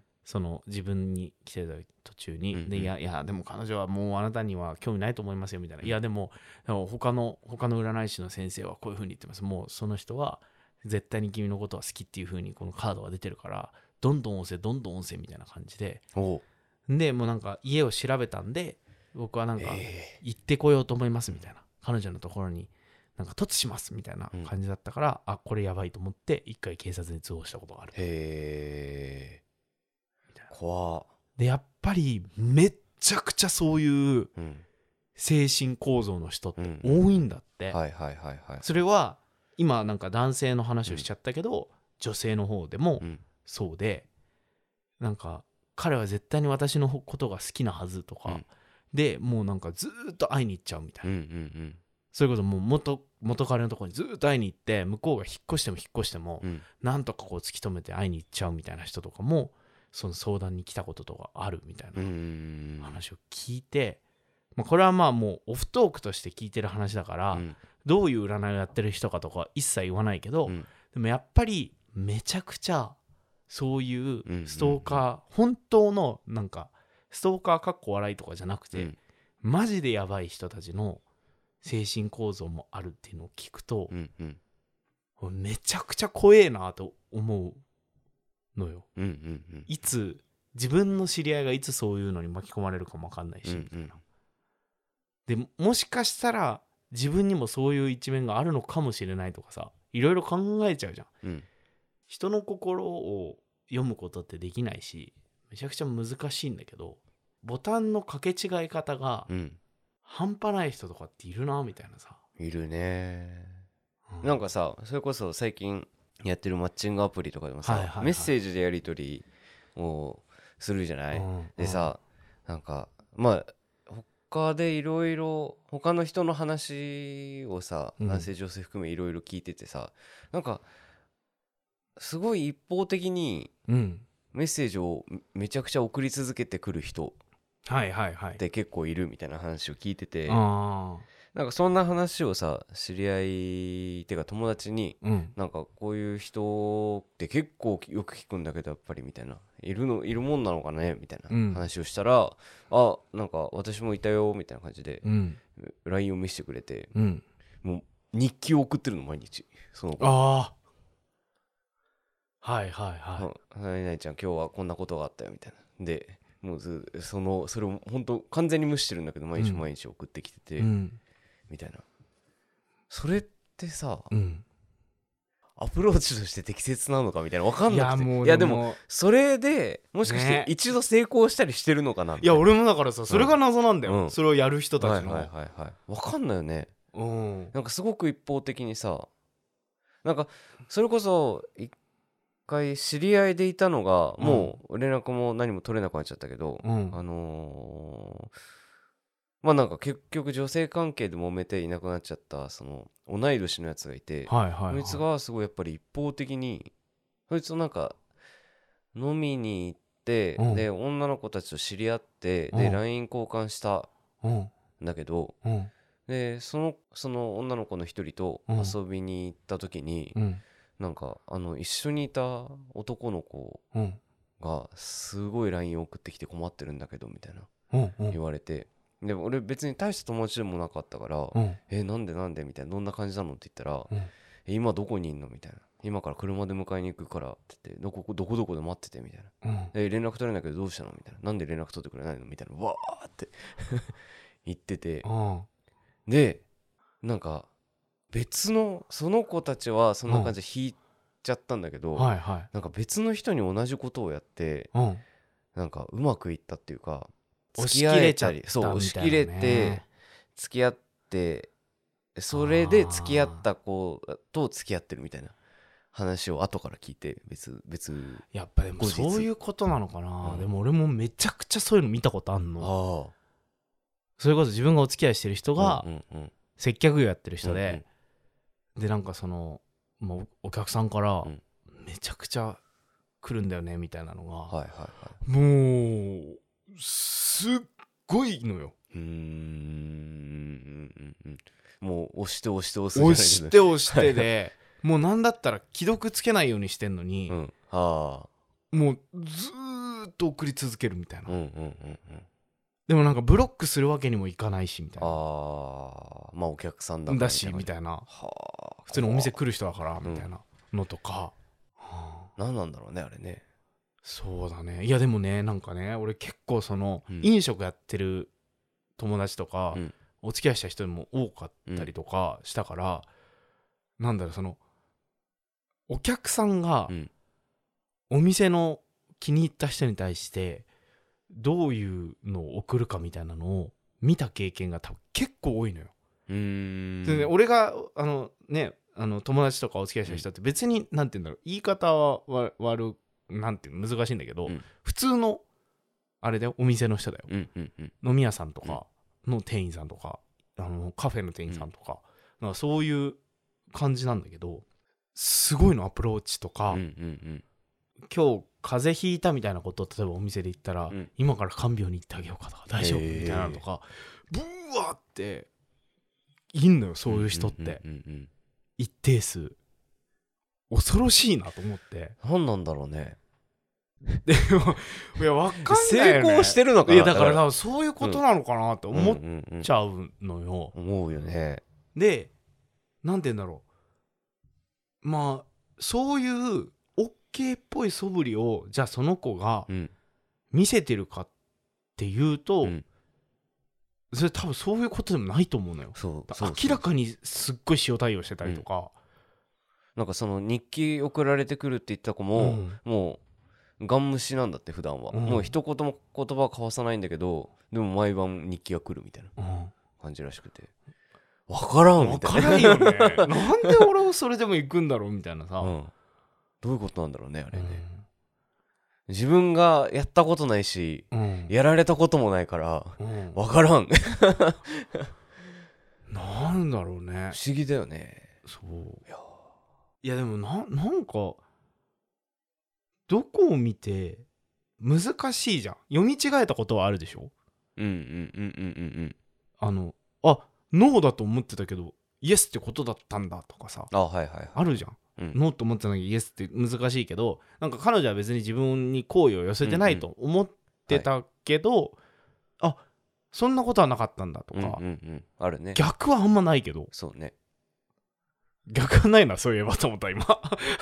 その自分に来てた途中に、うんうん、でいやいやでも彼女はもうあなたには興味ないと思いますよみたいな、うん、いやでも、でも他の他の占い師の先生はこういう風に言ってます、もうその人は絶対に君のことは好きっていう風にこのカードが出てるからどんどん押せどんどん押せみたいな感じで、でもうなんか家を調べたんで僕はなんか行ってこようと思いますみたいな、彼女のところになんか突しますみたいな感じだったから、うん、あこれやばいと思って一回警察に通報したことがある。 へー、怖でやっぱりめっちゃくちゃそういう精神構造の人って多いんだって。それは今なんか男性の話をしちゃったけど、うん、女性の方でもそうで、なんか彼は絶対に私のことが好きなはずとか、うん、でもうなんかずっと会いに行っちゃうみたいな、うんうんうん、それこそもう 元, 元彼のところにずっと会いに行って向こうが引っ越しても引っ越しても、うん、なんとかこう突き止めて会いに行っちゃうみたいな人とかもその相談に来たこととかあるみたいな話を聞いて、まあ、これはまあもうオフトークとして聞いてる話だから、うん、どういう占いをやってる人かとかは一切言わないけど、うん、でもやっぱりめちゃくちゃそういうストーカー、うんうんうん、本当のなんかストーカーかっこ笑いとかじゃなくて、うん、マジでやばい人たちの精神構造もあるっていうのを聞くと、うんうん、めちゃくちゃ怖えなと思うのよ、うんうんうん、いつ自分の知り合いがいつそういうのに巻き込まれるかも分かんないし、うんうん、でもしかしたら自分にもそういう一面があるのかもしれないとかさ、いろいろ考えちゃうじゃん、うん、人の心を読むことってできないしめちゃくちゃ難しいんだけど、ボタンの掛け違い方が半端ない人とかっているなみたいなさ。 いるね、うん、なんかさそれこそ最近やってるマッチングアプリとかでもさ、はいはいはい、メッセージでやり取りをするじゃない、うん、でさ、うん、なんかまあ他でいろいろ他の人の話をさ、うん、男性女性含めいろいろ聞いててさ、なんかすごい一方的にメッセージをめちゃくちゃ送り続けてくる人って結構いるみたいな話を聞いてて、 あなんかそんな話をさ知り合いっていうか友達に、うん、なんかこういう人って結構よく聞くんだけどやっぱりみたいないるのいるもんなのかねみたいな話をしたら、うん、あなんか私もいたよみたいな感じで、うん、ライン を見せてくれて、うん、もう日記を送ってるの毎日その子。ああはいはいはい。 何々ちゃん今日はこんなことがあったよみたいなでもうずそのそれを本当完全に無視してるんだけど毎日毎日送ってきてて、うん、みたいな。それってさ、うん、アプローチとして適切なのかみたいな分かんなくて、いや、いやでもそれでもしかして一度成功したりしてるのかなみたいな、 ね、いや俺もだからさそれが謎なんだよ、うん、それをやる人たちの、 はいはいはいはい、分かんないよね、うん、なんかすごく一方的にさなんかそれこそ一回知り合いでいたのが、うん、もう連絡も何も取れなくなっちゃったけど、うん、あのーまあなんか結局女性関係で揉めていなくなっちゃったその同い年のやつがいて、はいはいはい、そいつがすごいやっぱり一方的にそいつとなんか飲みに行って、うん、で女の子たちと知り合って、うん、で ライン 交換したんだけど、うん、でそのその女の子の一人と遊びに行った時に、うん、なんかあの一緒にいた男の子がすごい ライン を送ってきて困ってるんだけどみたいな言われて、でも俺別に大した友達でもなかったから、うん、えなんでなんでみたいなどんな感じなのって言ったら、うん、え今どこにいんのみたいな今から車で迎えに行くからって言ってどこどこどこで待っててみたいな、うん、で連絡取れないけどどうしたのみたいななんで連絡取ってくれないのみたいなわーって言ってて、うん、でなんか別のその子たちはそんな感じで引いちゃったんだけど、うんはいはい、なんか別の人に同じことをやって、うん、なんかうまくいったっていうか付き合えたりそう押し切れて付き合ってそれで付き合った子と付き合ってるみたいな話を後から聞いて別別やっぱでもそういうことなのかな、うん、でも俺もめちゃくちゃそういうの見たことあんの。あそれこそ自分がお付き合いしてる人が接客業やってる人で、うんうん、でなんかそのもうお客さんからめちゃくちゃ来るんだよねみたいなのが、はいはいはい、もうすっごいのよ。うーんもう押して押して押す押して押してでもうなんだったら既読つけないようにしてんのに、うん、はあ、もうずーっと送り続けるみたいな、うんうんうんうん、でもなんかブロックするわけにもいかないしみたいな、あまあお客さんだだしみたいな、はあ、普通にお店来る人だからみたいなのとか、うんはあ、何なんだろうねあれね。 そうだね。いやでもねなんかね俺結構その、うん、飲食やってる友達とか、うん、お付き合いした人も多かったりとかしたから、うん、なんだろうそのお客さんが、うん、お店の気に入った人に対してどういうのを送るかみたいなのを見た経験が多分結構多いのよ。うーんで、ね、俺があのねあの友達とかお付き合いした人って別に、うん、なんて言うんだろう言い方は悪なんていうの難しいんだけど、うん、普通のあれだよお店の人だよ、うんうんうん、飲み屋さんとかの店員さんとか、あのカフェの店員さんとか、うん、なんかそういう感じなんだけどすごいのアプローチとか、うんうんうん、今日風邪ひいたみたいなことを例えばお店で言ったら、うん、今から看病に行ってあげようかとか大丈夫みたいなのとかブワーっていんのよそういう人って、うんうんうんうん、一定数恐ろしいなと思って。 何なんだろうね。 でもいや分かんないよね。 成功してるのかな。 いやだから多分そういうことなのかなって思っちゃうのよ、 うんうんうん、思うよね。 でなんて言うんだろうまあそういう OK っぽい素振りをじゃあその子が見せてるかっていうと、うん、それ多分そういうことでもないと思うのよ。そうそうそう明らかにすっごい塩対応してたりとか、うん、 なんかその日記送られてくるって言った子も、うん、もうガン無視なんだって普段は、うん、もう一言も言葉は交わさないんだけどでも毎晩日記が来るみたいな感じらしくて、分からんみたいな。 分からんよねなんで俺もそれでも行くんだろうみたいなさ、うん、 どういうことなんだろうねあれね、うん、自分がやったことないし、うん、やられたこともないから、うん、分からんなんだろうね不思議だよね。 そういやいやでも な, なんかどこを見て難しいじゃん。読み違えたことはあるでしょ。うんうんうんうんうんうんあのあノーだと思ってたけどイエスってことだったんだとかさ、 あ、はいはいはい、 あるじゃん、うん、ノーと思ってたのにイエスって難しいけど、なんか彼女は別に自分に好意を寄せてないと思ってたけど、うんうん、はい、あ、そんなことはなかったんだとか、うんうんうん、 あるね。 逆はあんまないけど、 そうね、 逆はないな、そういえばと思った今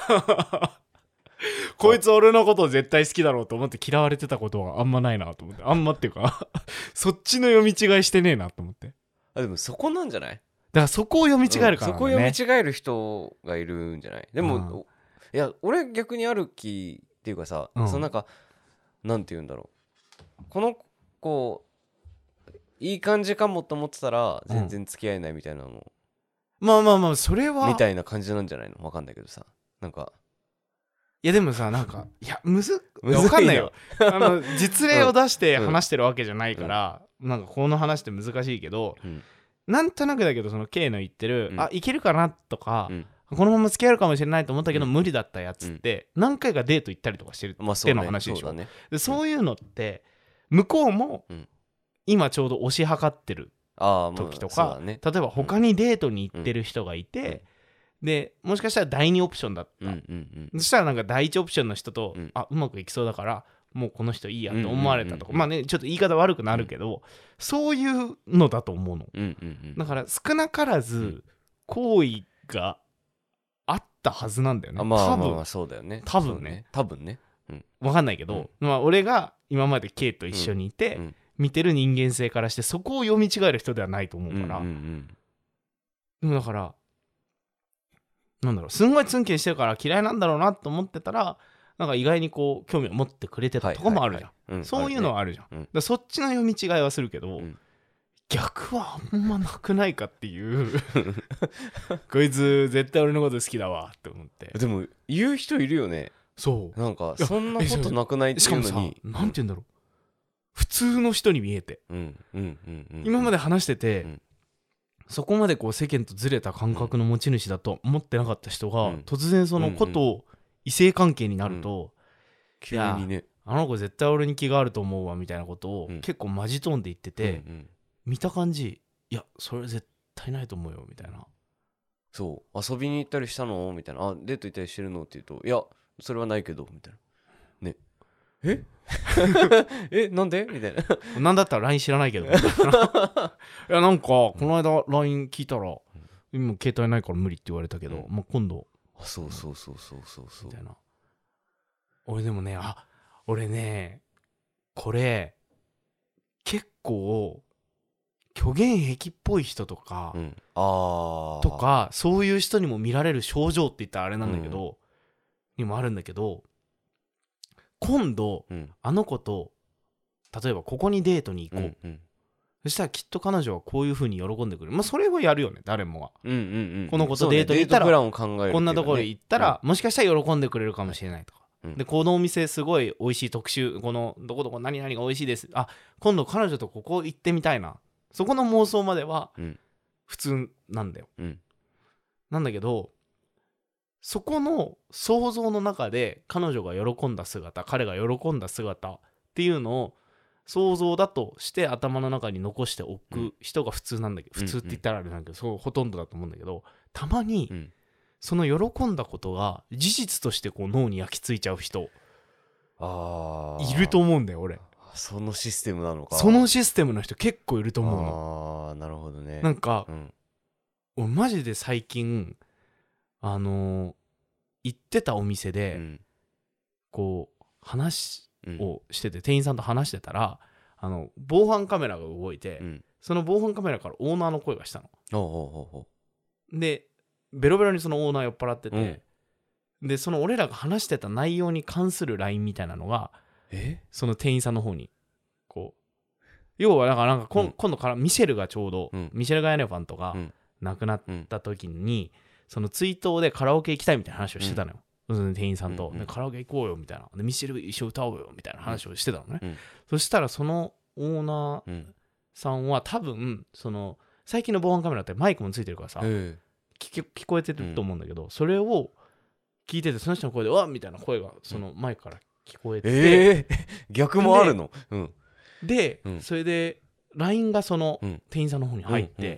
こいつ俺のことを絶対好きだろうと思って嫌われてたことはあんまないなと思って、あんまっていうかそっちの読み違いしてねえなと思って。 あ、でもそこなんじゃない？ だからそこを読み違えるから、ね、 うん、そこを読み違える人がいるんじゃない？でも、うん、いや俺逆にある気っていうかさ、うん、そのなんかなんて言うんだろう、この子いい感じかもと思ってたら全然付き合えないみたいなの、うん、 まあまあまあそれはみたいな感じなんじゃないの？分かんないけどさ、なんかいやでもさ、なんかいやむずっわかんないよあの実例を出して話してるわけじゃないから、うん、なんかこの話って難しいけど、うん、なんとなくだけどその K の言ってる、うん、あ、いけるかなとか、うん、このまま付き合えるかもしれないと思ったけど、うん、無理だったやつって何回かデート行ったりとかしてるっての話でしょ、まあそうね、そうだね、でそういうのって向こうも今ちょうど推し量ってる時とか、あ、ね、例えば他にデートに行ってる人がいて、うん、でもしかしたら第二オプションだった、うんうんうん、そしたらなんか第一オプションの人と、うん、あ、うまくいきそうだからもうこの人いいやと思われたとか、うんうんうんうん、まあねちょっと言い方悪くなるけど、うん、そういうのだと思うの、うんうんうん、だから少なからず好意があったはずなんだよね、 あ、まあまあまあそうだよね、 多分ね多分ね、 うん、分かんないけど、うん、まあ、俺が今まで K と一緒にいて、うんうん、見てる人間性からしてそこを読み違える人ではないと思うから、うんうんうん、でもだからなんだろう、すんごいツンケンしてるから嫌いなんだろうなと思ってたら、なんか意外にこう興味を持ってくれてたとこもあるじゃん、はいはいはい、そういうのはあるじゃん、ね、だそっちの読み違いはするけど、うん、逆はあんまなくないかっていうこいつ絶対俺のこと好きだわって思って。 でも言う人いるよね。そうなんかそんなことなくないっていうのに、 しかもさ、なんて言うんだろう、普通の人に見えて、うんうんうんうん、今まで話してて、うん、そこまでこう世間とずれた感覚の持ち主だと思ってなかった人が、うん、突然そのこと異性関係になると、うん、 急にね、 あの子絶対俺に気があると思うわみたいなことを結構マジトーンで言ってて、うんうん、見た感じ、いやそれ絶対ないと思うよみたいな、 そう遊びに行ったりしたのみたいな、あデート行ったりしてるのって言うと、いやそれはないけどみたいなね、ええなんでみたいななんだったら ライン 知らないけどいやなんかこの間 ライン 聞いたら、今携帯ないから無理って言われたけど、うん、まあ、今度あそうそうそうそうそうそうみたいな。俺でもね、あ俺ねこれ結構虚言癖っぽい人とか、うん、あとかそういう人にも見られる症状って言ったらあれなんだけど、うん、にもあるんだけど、今度、うん、あの子と例えばここにデートに行こう、うんうん、そしたらきっと彼女はこういう風に喜んでくれる、まあそれはやるよね誰もが、うんうんうん、この子とデートに行ったら、ね、こんなところに行ったら、うん、もしかしたら喜んでくれるかもしれないとか、うん、でこのお店すごい美味しい特集、このどこどこ何々が美味しいです、あ今度彼女とここ行ってみたいな、そこの妄想までは普通なんだよ、うん、なんだけどそこの想像の中で彼女が喜んだ姿、彼が喜んだ姿っていうのを想像だとして頭の中に残しておく人が普通なんだけど、うん、普通って言ったらあれなんだけど、そうほとんどだと思うんだけど、たまにその喜んだことが事実としてこう脳に焼き付いちゃう人あいると思うんだよ俺。 そのシステムなのか。 そのシステムの人結構いると思うの。 ああなるほどね。 なんか、うん、俺マジで最近あのー、行ってたお店で、うん、こう話をしてて、うん、店員さんと話してたらあの防犯カメラが動いて、うん、その防犯カメラからオーナーの声がしたの。おうおうおうでベロベロにそのオーナー酔っ払ってて、うん、でその俺らが話してた内容に関する ライン みたいなのがえその店員さんの方にこう、要はだからなんかこ、うん、今度からミシェルがちょうど、うん、ミシェルガ・エレファントが亡くなった時に、うん、その追悼でカラオケ行きたいみたいな話をしてたのよ、うん、店員さんと、うんうん、でカラオケ行こうよみたいな、でミシェル一緒歌おうよみたいな話をしてたのね、うん、そしたらそのオーナーさんは多分その最近の防犯カメラってマイクもついてるからさ、聞, 聞こえてると思うんだけど、うん、それを聞いててその人の声でわっみたいな声がそのマイクから聞こえて、 えー、逆もあるの、 うん、で、うん、それで ライン がその店員さんの方に入って、うんうんうんうん、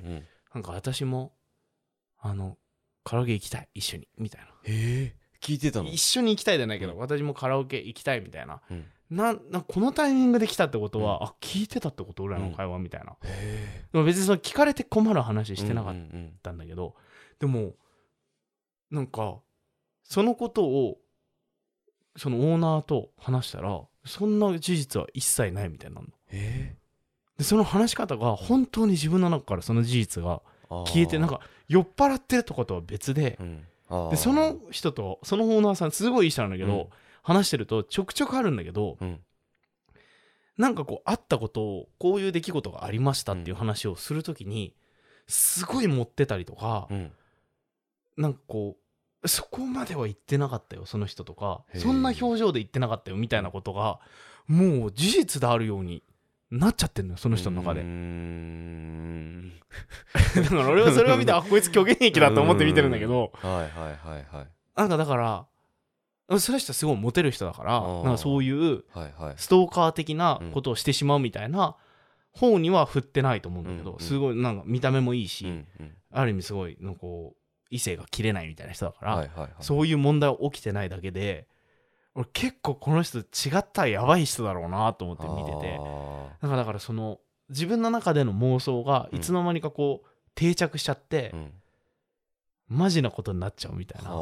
なんか私もあのカラオケ行きたい一緒にみたいな。 へえ聞いてたの？ 一緒に行きたいじゃないけど、うん、私もカラオケ行きたいみたいな、 うん、 ななこのタイミングで来たってことは、うん、あ聞いてたってこと俺らの会話みたいな、うん、へでも別にその聞かれて困る話してなかったんだけど、うんうんうん、でもなんかそのことをそのオーナーと話したらそんな事実は一切ないみたいになるの。 へでその話し方が本当に自分の中からその事実が消えて、なんか酔っ払ってるとことは別で、うん、でその人とそのオーナーさんすごいいい人なんだけど、うん、話してるとちょくちょくあるんだけど、うん、なんかこうあったことをこういう出来事がありましたっていう話をするときにすごい持ってたりとか、うん、なんかこうそこまでは言ってなかったよその人とか、そんな表情で言ってなかったよみたいなことがもう事実であるようになっちゃってんのよその人の中で。うーんだから俺はそれを見てあこいつ虚言癖だと思って見てるんだけど、 はいはいはいはい、 なんかだからその人はすごいモテる人だからなんかそういうストーカー的なことをしてしまうみたいな方には振ってないと思うんだけど、すごいなんか見た目もいいし、ある意味すごいのこう異性が切れないみたいな人だから、はいはいはい、そういう問題は起きてないだけで俺結構この人違ったらやばい人だろうなと思って見てて、だからだからその自分の中での妄想がいつの間にかこう定着しちゃって、うん、マジなことになっちゃうみたいな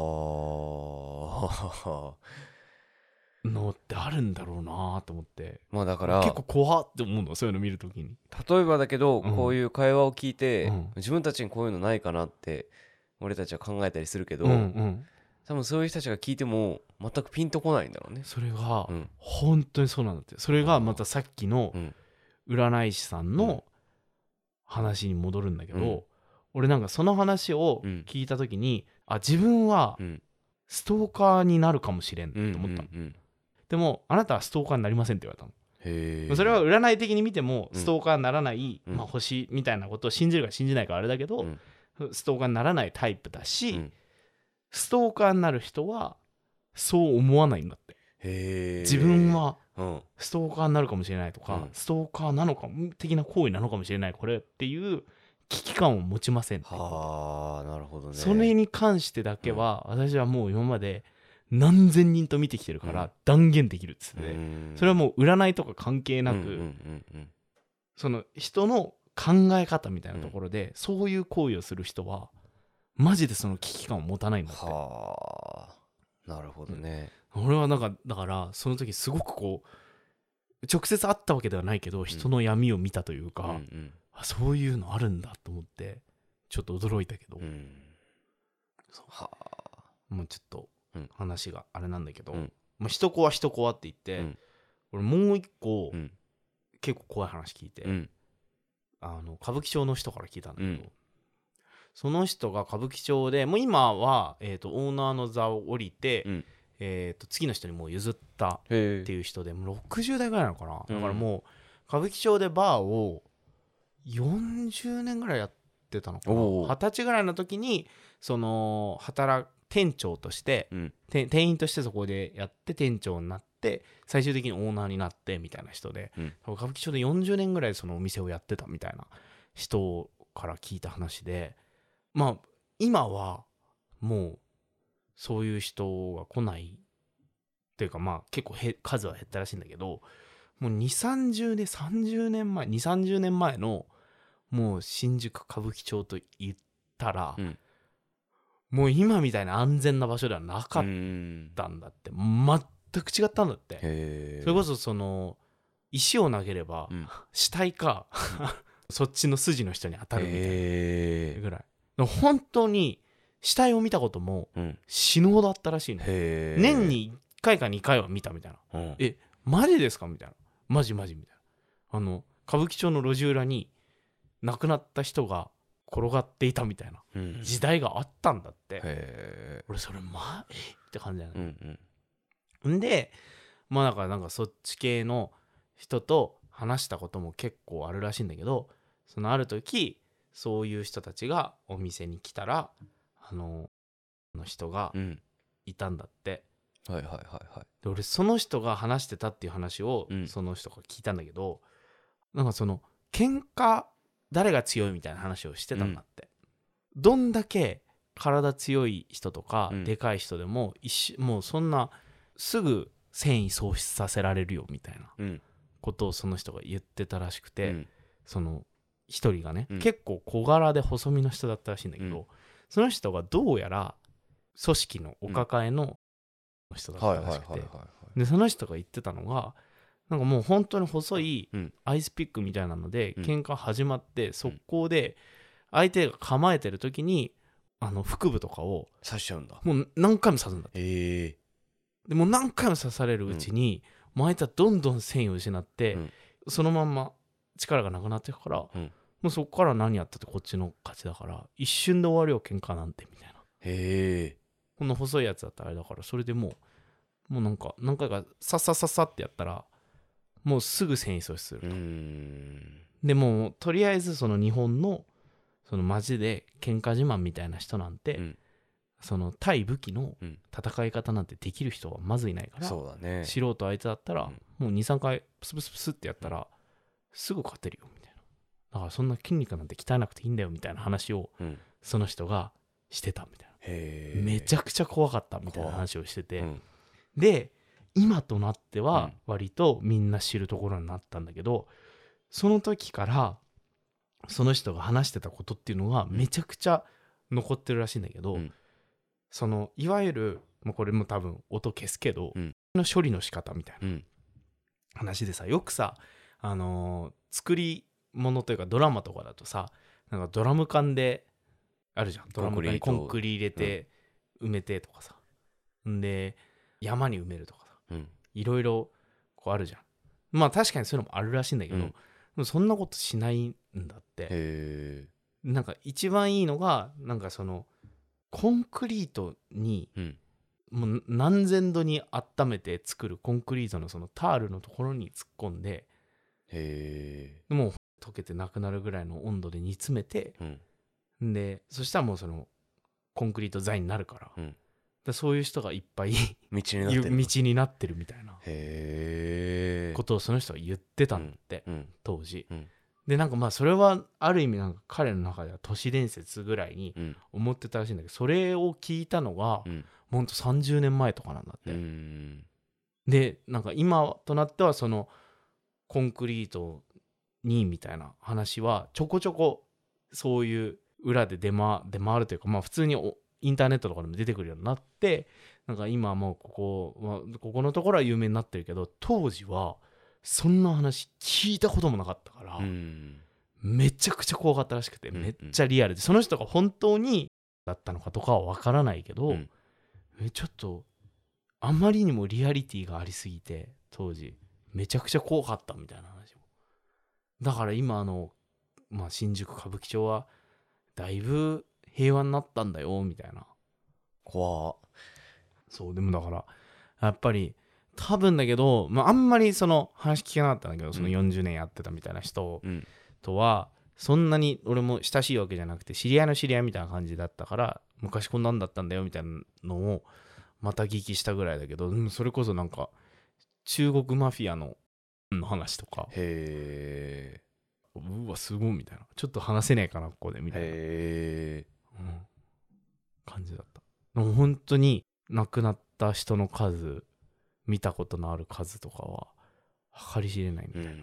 のってあるんだろうなと思って、 まあだから結構怖って思うのそういうの見るときに。 例えばだけど、うん、こういう会話を聞いて、うん、自分たちにこういうのないかなって俺たちは考えたりするけど、うんうん、多分そういう人たちが聞いても全くピンとこないんだろうね。 それが、うん、本当にそうなんだって。それがまたさっきの占い師さんの話に戻るんだけど、うん、俺なんかその話を聞いた時に、うん、あ自分はストーカーになるかもしれんと思ったの、うんうんうん、でもあなたはストーカーになりませんって言われたの。へそれは占い的に見てもストーカーにならない、うんまあ、星みたいなことを信じるか信じないかあれだけど、うん、ストーカーにならないタイプだし、うんストーカーになる人はそう思わないんだって。へ自分はストーカーになるかもしれないとか、うん、ストーカーなのか的な行為なのかもしれないこれっていう危機感を持ちませんって。 はあなるほどね。 それに関してだけは、うん、私はもう今まで何千人と見てきてるから断言できるっつって、うん、それはもう占いとか関係なく、うんうんうんうん、その人の考え方みたいなところで、うん、そういう行為をする人はマジでその危機感を持たないんだって。 はあなるほどね、 うん、俺はなんかだからその時すごくこう直接会ったわけではないけど、うん、人の闇を見たというか、うんうん、あそういうのあるんだと思ってちょっと驚いたけど、うん、はあもうちょっと話があれなんだけど、うんまあ、人子は人子はって言って、うん、俺もう一個、うん、結構怖い話聞いて、うん、あの歌舞伎町の人から聞いたんだけど、うんその人が歌舞伎町でもう今は、えーと、オーナーの座を降りて、うんえーと、次の人にもう譲ったっていう人でもうろくじゅう代ぐらいなのかな、うん、だからもう歌舞伎町でバーをよんじゅうねんぐらいやってたのかな。はたちぐらいの時にその働店長として、うん、店員としてそこでやって店長になって最終的にオーナーになってみたいな人で、うん、歌舞伎町でよんじゅうねんぐらいそのお店をやってたみたいな人から聞いた話で、まあ今はもうそういう人が来ないっていうかまあ結構へ数は減ったらしいんだけど、もうにじゅうさんじゅうねんさんじゅうねんまえにじゅうさんじゅうねんまえのもう新宿歌舞伎町と言ったら、うん、もう今みたいな安全な場所ではなかったんだって。全く違ったんだって。へそれこそその石を投げれば、うん、死体かそっちの筋の人に当たるみたいなぐらい本当に死体を見たことも死ぬほどあったらしいの、へ年にいっかいかにかいは見たみたいな、うん、えマジですかみたいなマジマジみたいな、あの歌舞伎町の路地裏に亡くなった人が転がっていたみたいな時代があったんだって、うん、へ俺それまあえって感じだよね、うんうん、んでまあだからなんかそっち系の人と話したことも結構あるらしいんだけど、そのある時そういう人たちがお店に来たらあのの人がいたんだって、うん、はいはいはいはい。で俺その人が話してたっていう話を、うん、その人が聞いたんだけど、なんかその喧嘩誰が強いみたいな話をしてたんだって、うん、どんだけ体強い人とか、うん、でかい人でも一瞬もうそんなすぐ繊維喪失させられるよみたいなことをその人が言ってたらしくて、うん、その一人がね、うん、結構小柄で細身の人だったらしいんだけど、うん、その人がどうやら組織のお抱えの人だったらしくて、でその人が言ってたのがなんかもう本当に細いアイスピックみたいなので喧嘩始まって速攻で相手が構えてる時にあの腹部とかを刺しちゃうんだ。 もう何回も刺すんだって。 へでもう何回も刺されるうちに、うん、もう相手はどんどん繊維を失って、うん、そのまんま力がなくなっていくから、うん、もうそこから何やったってこっちの勝ちだから一瞬で終わるよ喧嘩なんてみたいな。 へえ。 この細いやつだったらあれだからそれでもうもうなんか何回かサッサッサッサってやったらもうすぐ繊維喪失すると。うーんでもうとりあえずその日本のそのマジで喧嘩自慢みたいな人なんて、うん、その対武器の戦い方なんてできる人はまずいないから、 そうだね、 素人相手だったら、もう にさんかいプスプスプスってやったらすぐ勝てるよみたいな。だからそんな筋肉なんて鍛えなくていいんだよみたいな話をその人がしてたみたいな。 へー、 めちゃくちゃ怖かったみたいな話をしてて、うん、で今となっては割とみんな知るところになったんだけど、その時からその人が話してたことっていうのがめちゃくちゃ残ってるらしいんだけど、うん、そのいわゆるもうこれも多分音消すけど、うん、の処理の仕方みたいな話でさ、よくさあのー、作り物というかドラマとかだとさ、なんかドラム缶であるじゃん、ドラム缶にコンクリ入れて埋めてとかさ、うん、で山に埋めるとかさ、いろいろこうあるじゃん。まあ確かにそういうのもあるらしいんだけど、うん、でもそんなことしないんだって。 へー。なんか一番いいのがなんかそのコンクリートに、うん、もう何千度に温めて作るコンクリートのそのタールのところに突っ込んで、 へー、もう溶けてなくなるぐらいの温度で煮詰めて、うん、でそしたらもうそのコンクリート材になるから、うん、でそういう人がいっぱい道になってる道になってるみたいなへことをその人が言ってたんだって、うん、当時、 うん、 でなんかまあそれはある意味なんか彼の中では都市伝説ぐらいに思ってたらしいんだけど、それを聞いたのが、うん、ほんとさんじゅうねんまえとかなんだって。うん、でなんか今となってはそのコンクリートにみたいな話はちょこちょこそういう裏で出回、出回るというか、まあ普通にインターネットとかでも出てくるようになって、なんか今もうここ、まあ、ここのところは有名になってるけど、当時はそんな話聞いたこともなかったから、うん、めちゃくちゃ怖かったらしくて、めっちゃリアルで、その人が本当にだったのかとかは分からないけど、うん、えちょっとあまりにもリアリティがありすぎて当時めちゃくちゃ怖かったみたいな話を。だから今あの、まあ、新宿歌舞伎町はだいぶ平和になったんだよみたいな。 怖っ。 そうでもだからやっぱり多分だけど、まあ、あんまりその話聞けなかったんだけど、そのよんじゅうねんやってたみたいな人とはそんなに俺も親しいわけじゃなくて、知り合いの知り合いみたいな感じだったから、昔こんなんだったんだよみたいなのをまた聞きしたぐらいだけど、それこそなんか中国マフィアのの話とか、 へー、うわすごいみたいな、ちょっと話せねえかなここでみたいな、 へー、 うん、感じだった。でも本当に亡くなった人の数、見たことのある数とかは計り知れないみたいな、うん、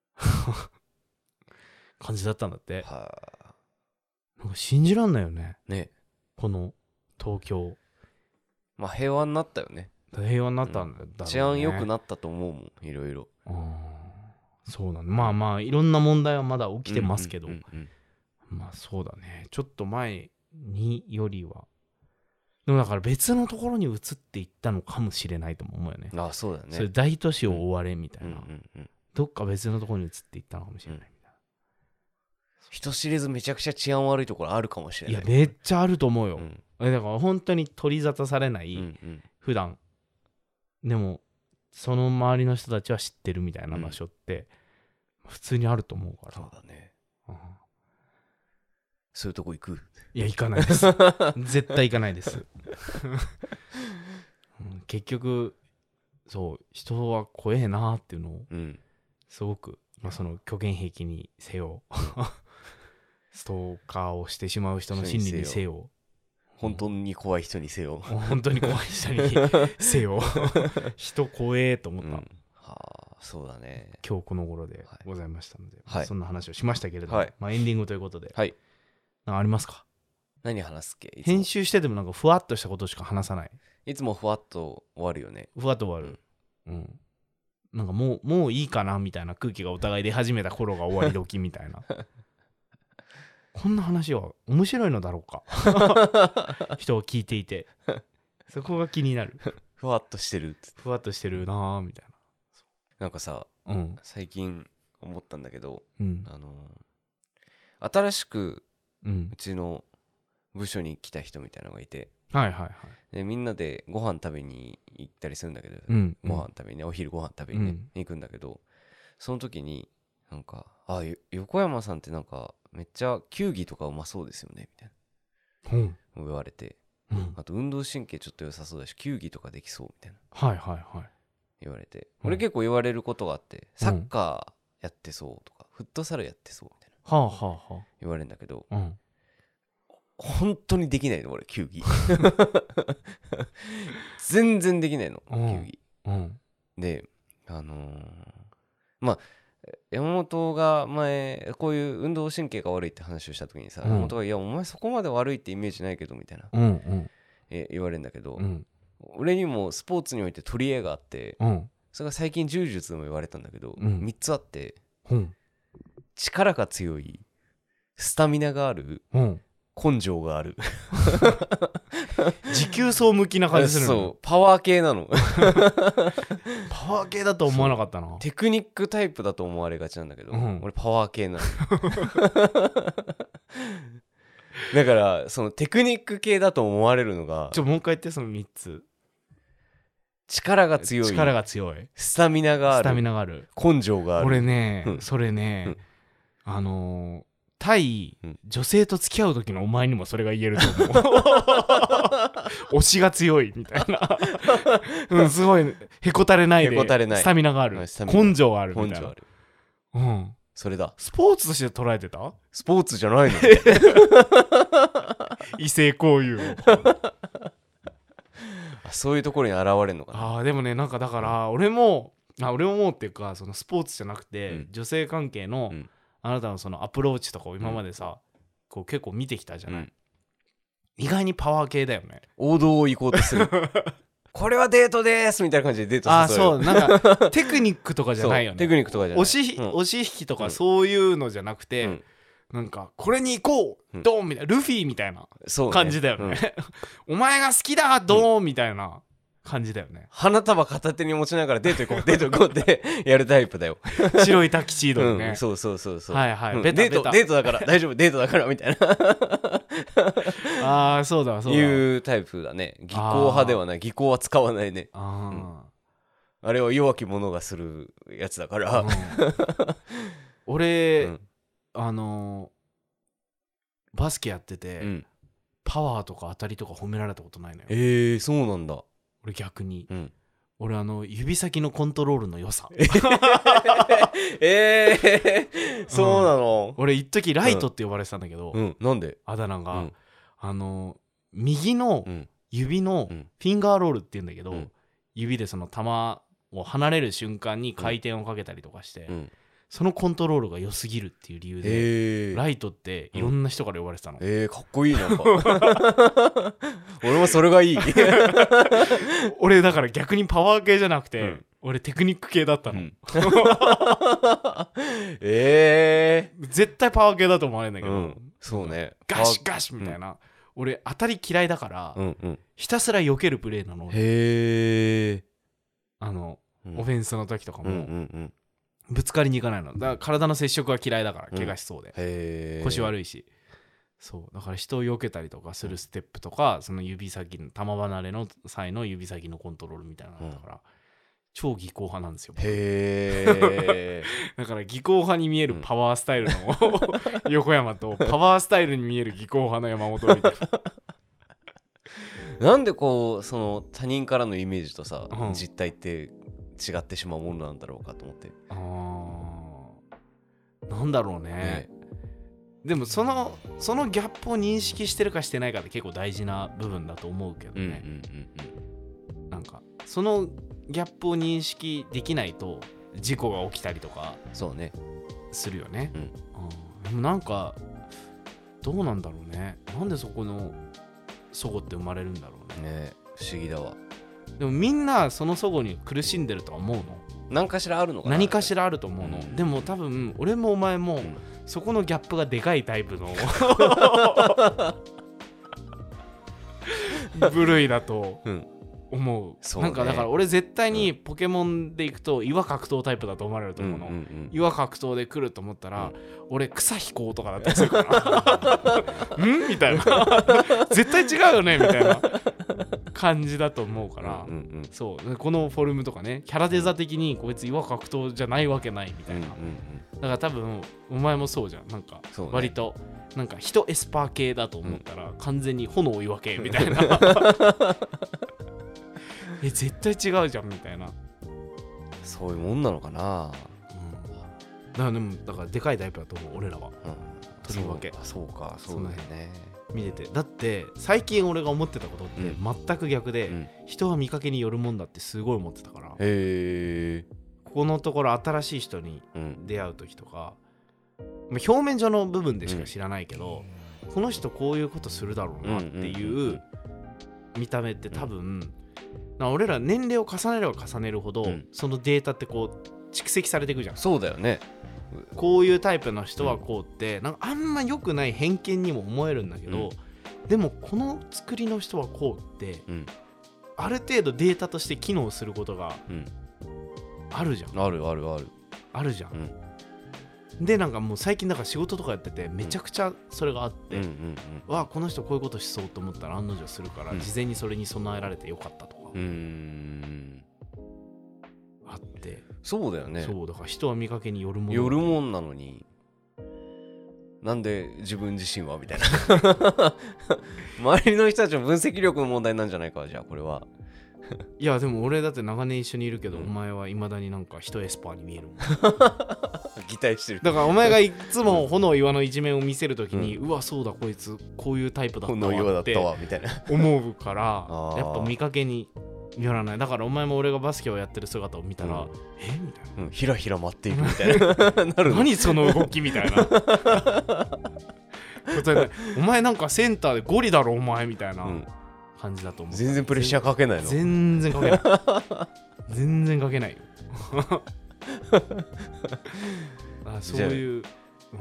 感じだったんだって。 はあ、 なんか信じらんないよね。 ね、 この東京。 まあ平和になったよね。 平和になったんだろうね、 うん、治安良くなったと思うもん、いろいろ。 そうだね。まあまあいろんな問題はまだ起きてますけど、うんうんうんうん、まあそうだね。ちょっと前によりは、でもだから別のところに移っていったのかもしれないとも思うよね。 ああ、そうだね。 それ大都市を追われみたいな、うんうんうんうん、どっか別のところに移っていったのかもしれないみたいな、うん、 人知れずめちゃくちゃ治安悪いところあるかもしれない。 いやめっちゃあると思うよ、うん、だから本当に取り沙汰されない、うんうん、普段でもその周りの人たちは知ってるみたいな場所って普通にあると思うから、 そうだね、うん、そういうとこ行く？ いや行かないです絶対行かないです、うん、結局そう人は怖えなっていうのをすごくまあ、その虚言癖にせよストーカーをしてしまう人の心理にせよ、 本当に怖い人にせよ、 本当に怖い人にせよ人怖えと思った、うん、はあ、そうだね。 今日この頃でございましたので、 はい、 そんな話をしましたけれども、 はい、 まあ、エンディングということで、 はい、 なんかありますか？ 何話すっけ？ 編集しててもなんかふわっとしたことしか話さない。 いつもふわっと終わるよね。 ふわっと終わる、うん、うん、なんかもうもういいかなみたいな空気がお互い出始めた頃が終わり時みたいなこんな話は面白いのだろうか人を聞いていてそこが気になる。 ふわっとしてるふわっとしてるなみたいな。 なんかさ、 うん、最近思ったんだけど、 うん、 あの新しくうちの部署に来た人みたいなのがいて、 はいはいはい、 でみんなでご飯食べに行ったりするんだけど、 うん、 ご飯食べにね、お昼ご飯食べに、ね、うん、行くんだけど、その時になんか、あ、横山さんってなんかめっちゃ球技とかうまそうですよねみたいな、うん、言われて、うん、あと運動神経ちょっと良さそうだし球技とかできそうみたいな、 はいはいはい、 言われて、うん、俺結構言われることがあって、サッカーやってそうとか、フットサルやってそうみたいな、 はあはあはあ、 言われるんだけど、 うん、 本当にできないの俺球技全然できないの、うん、球技、うん、であのー、まあ山本が前こういう運動神経が悪いって話をした時にさ、うん、山本がいやお前そこまで悪いってイメージないけどみたいな、うんうん、え言われるんだけど、うん、俺にもスポーツにおいて取り柄があって、うん、それが最近柔術でも言われたんだけど、うん、みっつあって、うん、力が強い、スタミナがある、うん、根性がある持久走向きな感じするの。 そう、パワー系なのパワー系だと思わなかったな。 テクニックタイプだと思われがちなんだけど、うん、俺パワー系なのだからそのテクニック系だと思われるのが、 ちょもう一回言って、そのみっつ。 力が強い、 力が強い、 スタミナがある、 スタミナがある、 根性がある。 俺ね、 うん、 それね、 うん、 あのー対女性と付き合う時のお前にもそれが言えると思う推しが強いみたいなうん、すごいへこたれないで、 へこたれない、 スタミナがある、根性あるみたいな、根性ある、うん、 それだ。 スポーツとして捉えてた？ スポーツじゃないの異性交友をそういうところに現れるのかな。 あでもね、なんかだから俺もあ俺も思うっていうか、そのスポーツじゃなくて、うん、女性関係の、うん、あなたのそのアプローチとかを今までさ、うん、こう結構見てきたじゃない、うん、意外にパワー系だよね。 王道を行こうとするこれはデートですみたいな感じでデートさせる。 あそう、なんかテクニックとかじゃないよね。 テクニックとかじゃない、 押し、うん、押し引きとかそういうのじゃなくて、うん、なんかこれに行こう、うん、ドーンみたいな、ルフィみたいな感じだよね、ねうん、お前が好きだドーンみたいな感じだよね。 花束片手に持ちながらデート行こうデート行こうってやるタイプだよ白いタキシードでね、 うん、そうそうそうそう、 はいはい、 うん、 ベタベタデートデートだから大丈夫デートだからみたいなああそうだそうだ、 いうタイプだね。技巧派ではない、技巧は使わないね。あ、うん、あれは弱き者がするやつだから、うん、 俺、うん、あのー、バスケやってて、うん、パワーとか当たりとか褒められたことないのよ。 えー、そうなんだ。 俺逆に、うん、俺あの指先のコントロールの良さえー、そうなの、 うん、俺一時ライトって呼ばれてたんだけど、 うん、なんであだ名が、うん、あの右の指のフィンガーロールって言うんだけど、うん、指でその球を離れる瞬間に回転をかけたりとかして、うん、そのコントロールが良すぎるっていう理由で、えー、ライトっていろんな人から呼ばれてたの、 うん、えー、かっこいいなんか俺もそれがいい俺だから逆にパワー系じゃなくて、うん、俺テクニック系だったの、うん、 えー、絶対パワー系だと思われるんだけど、うん、 そうね、 ガシガシみたいな、うん、俺当たり嫌いだから、うんうん、ひたすら避けるプレーなの。 へー、 あの、うん、オフェンスの時とかも、うんうんうん、ぶつかりに行かないの。だから体の接触は嫌いだから怪我しそうで、うん、へー、腰悪いし、そうだから人を避けたりとかするステップとか、その指先の球離れの際の指先のコントロールみたいなのだから、うん、超技巧派なんですよ。 へーだから技巧派に見えるパワースタイルの、うん、横山とパワースタイルに見える技巧派の山本みたいななんでこうその他人からのイメージとさ、うん、実態って違ってしまうものなんだろうかと思って。 あなんだろうね、ねでもそのそのギャップを認識してるかしてないかって結構大事な部分だと思うけどね、うんうんうんうん、なんかそのギャップを認識できないと事故が起きたりとかそうねするよね、うんうん、でもなんかどうなんだろうねなんでそこの齟齬って生まれるんだろう ね, ね不思議だわでもみんなその齟齬に苦しんでるとは思うの何かしらあるのかな何かしらあると思うの、うん、でも多分俺もお前も、うん、そこのギャップがでかいタイプの部類だと思う、うん、なんかだから俺絶対にポケモンでいくと岩格闘タイプだと思われると思うの、うんうんうん、岩格闘で来ると思ったら、うん、俺草飛行とかだったりするからんみたいな絶対違うよねみたいな感じだと思うから、うんうんうん、そうこのフォルムとかねキャラデザ的にこいつ岩格闘じゃないわけないみたいな、うんうんうん、だから多分お前もそうじゃんなんか割と、ね、なんか人エスパー系だと思ったら、うん、完全に炎岩系みたいなえ絶対違うじゃんみたいなそういうもんなのかな、うん、だからでもだからでかいタイプだと思う俺らは、うん、とりわけそうかそうだよね見ててだって最近俺が思ってたことって全く逆で、うん、人は見かけによるもんだってすごい思ってたから、 へここのところ新しい人に出会う時とか、うん、表面上の部分でしか知らないけど、うん、この人こういうことするだろうなっていう見た目って多分、うん、俺ら年齢を重ねれば重ねるほど、うん、そのデータってこう蓄積されていくじゃん。 そうだよね。 こういうタイプの人はこうって、うん、なんかあんま良くない偏見にも思えるんだけど、うん、でもこの作りの人はこうって、うん、ある程度データとして機能することがあるじゃん、 うん、あるあるあるあるじゃん、うん、でなんかもう最近だから仕事とかやっててめちゃくちゃそれがあって、うんうんうんうん、わこの人こういうことしそうと思ったら案の定するから、うん、事前にそれに備えられてよかったとか、うーんあって、 そうだよね。 そうだから人は見かけによるもんよるもんなのになんで自分自身はみたいな周りの人たちの分析力の問題なんじゃないか。じゃあこれはいやでも俺だって長年一緒にいるけど、うん、お前はいまだになんか人エスパーに見えるもん擬態してる。 だからお前がいつも炎岩の一面を見せるときに、うん、うわそうだこいつこういうタイプだったわって思うからやっぱ見かけによらない。だからお前も俺がバスケをやってる姿を見たら、うん、えみたいな、 うん、ひらひら舞っていくみたいななる何その動きみたいなお前なんかセンターでゴリだろお前みたいな感じだと思う。 全然プレッシャーかけないの。 全然かけない全然かけないよあそういう、 うん、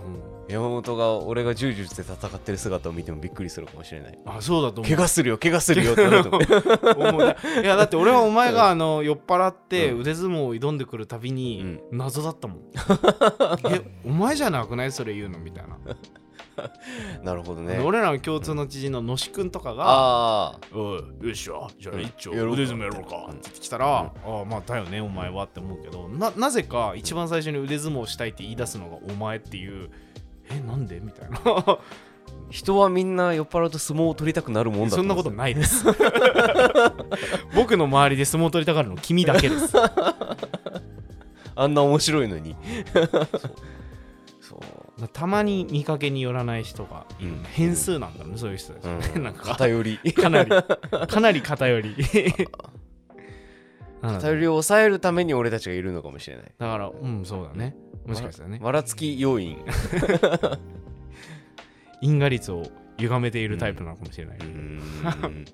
山本が俺が柔術で戦ってる姿を見てもびっくりするかもしれない。 あそうだと思う。 怪我するよ怪我するよってなると思ういやだって俺はお前があの酔っ払って腕相撲を挑んでくるたびに謎だったもん、うん、えお前じゃなくないそれ言うのみたいななるほどね。 俺らの共通の知人の野志くんとかが、 あおいよっしゃじゃあ一丁腕相撲やろうかって来たら、うん、ああまあだよねお前はって思うけど な, なぜか一番最初に腕相撲したいって言い出すのがお前っていう、えなんでみたいな人はみんな酔っ払うと相撲を取りたくなるもんだと。 そんなことないです僕の周りで相撲を取りたがるの君だけですあんな面白いのにそうたまに見かけによらない人がいる、うん、変数なんだろうねそういう人たち、 うん、なんか偏りかなりかなり偏り偏りを抑えるために俺たちがいるのかもしれない。 だからうんそうだねもしかしたらねわらつき要因因果率を歪めているタイプなのかもしれない、うんうん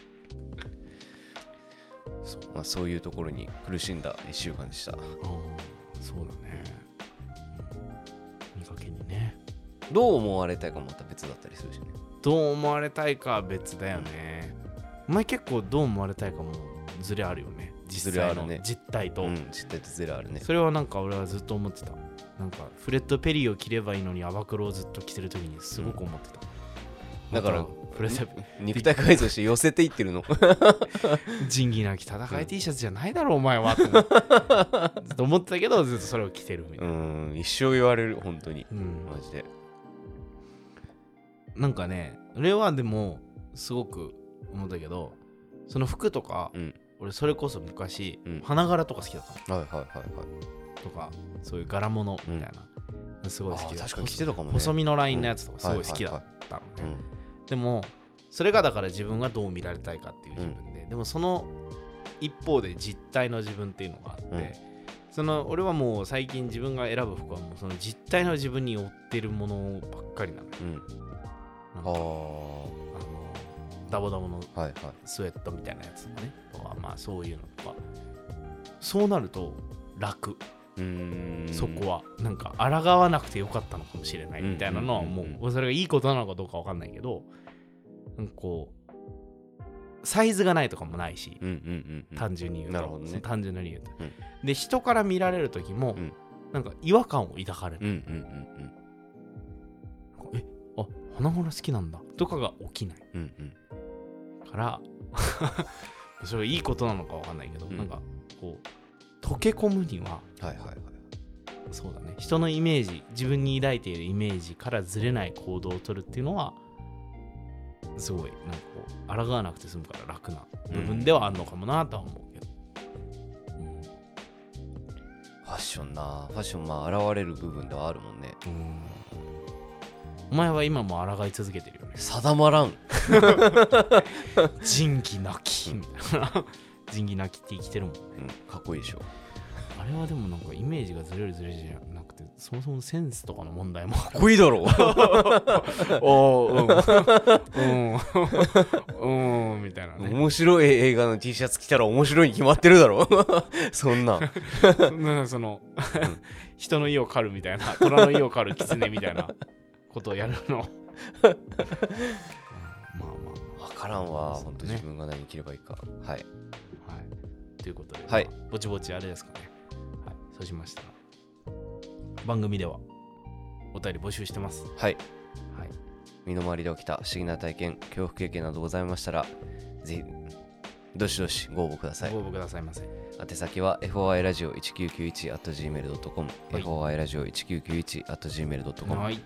そう、まあ、そういうところに苦しんだいっしゅうかんでした。あそうだね。見かけにねどう思われたいかもまた別だったりするしね。 どう思われたいかは別だよね、うん、お前結構どう思われたいかもズレあるよね。実際の実態と、 うん、実態とズレあるね。 それはなんか俺はずっと思ってた。なんかフレッド・ペリーを着ればいいのにアバクロをずっと着てる時にすごく思ってた、 うん、だから肉体改造して寄せていってるの仁義なき戦い T シャツじゃないだろお前はってずっと思ってたけどずっとそれを着てるみたいな。 うん一生言われる本当に、うん、マジでなんかね俺はでもすごく思ったけどその服とか、うん、俺それこそ昔、うん、花柄とか好きだったの。 はいはいはいはいとかそういう柄物みたいな、 すごい好きだ。 確かに着てたかもね。 細身のラインのやつとかすごい好きだったのね、うんはいはいはい、でもそれがだから自分がどう見られたいかっていう自分で、うん、でもその一方で実体の自分っていうのがあって、うん、その俺はもう最近自分が選ぶ服はもうその実体の自分に追ってるものばっかりなのよ、うん、なんかあのダボダボのスウェットみたいなやつとかね、とかまあそういうのとか、そうなると楽、うーんそこはなんか抗わなくてよかったのかもしれないみたいなのはもうそれがいいことなのかどうかわかんないけど、なんかこうサイズがないとかもないし、うんうんうんうん、単純に言うと、なるほどね、単純に言うと、うん、で人から見られる時も、うん、なんか違和感を抱かれる、うんうんうんうん、えあ花柄好きなんだとかが起きない、うんうん、からそれがいいことなのかわかんないけど、うん、なんかこう溶け込むには、はいはいはい、そうだね、人のイメージ、自分に抱いているイメージからずれない行動を取るっていうのはすごいなんかこう抗わなくて済むから楽な部分ではあるのかもなとは思うけど、うんうん、ファッションなファッションまあ現れる部分ではあるもんね、うん、 お前は今も抗い続けてるよね。 定まらん仁義なきみたいな仁義なきって生きてるもんね、 うん、かっこいいでしょ。 あれはでもなんかイメージがずれるずれるじゃなくて、そもそもセンスとかの問題もかっこいいだろおーうんうんうんみたいなね。 面白い映画の T シャツ着たら面白いに決まってるだろそんなその人の意を狩るみたいな、虎の意を狩る狐みたいなことをやるのまあまあ分からんわ、ね、本当自分が何着ればいいか。はいはいということで、 はい、 ぼちぼちあれですかね。はい、そうしましたら番組ではお便り募集してます。 はい、はい、身の回りで起きた不思議な体験、恐怖経験などございましたら、ぜひどしどしご応募ください。 ご応募くださいませ。 宛先は エフオーアイラジオいちきゅうきゅういち アット ジーメール ドットコム、はい、エフオーアイラジオいちきゅうきゅういち アット ジーメール ドットコム、はい、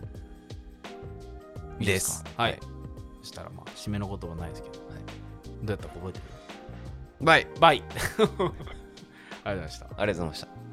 です。 はい。はい、そしたらまあ締めの言葉ないですけど、はい、どうやったか覚えてる？ バイバイありがとうございました。 ありがとうございました。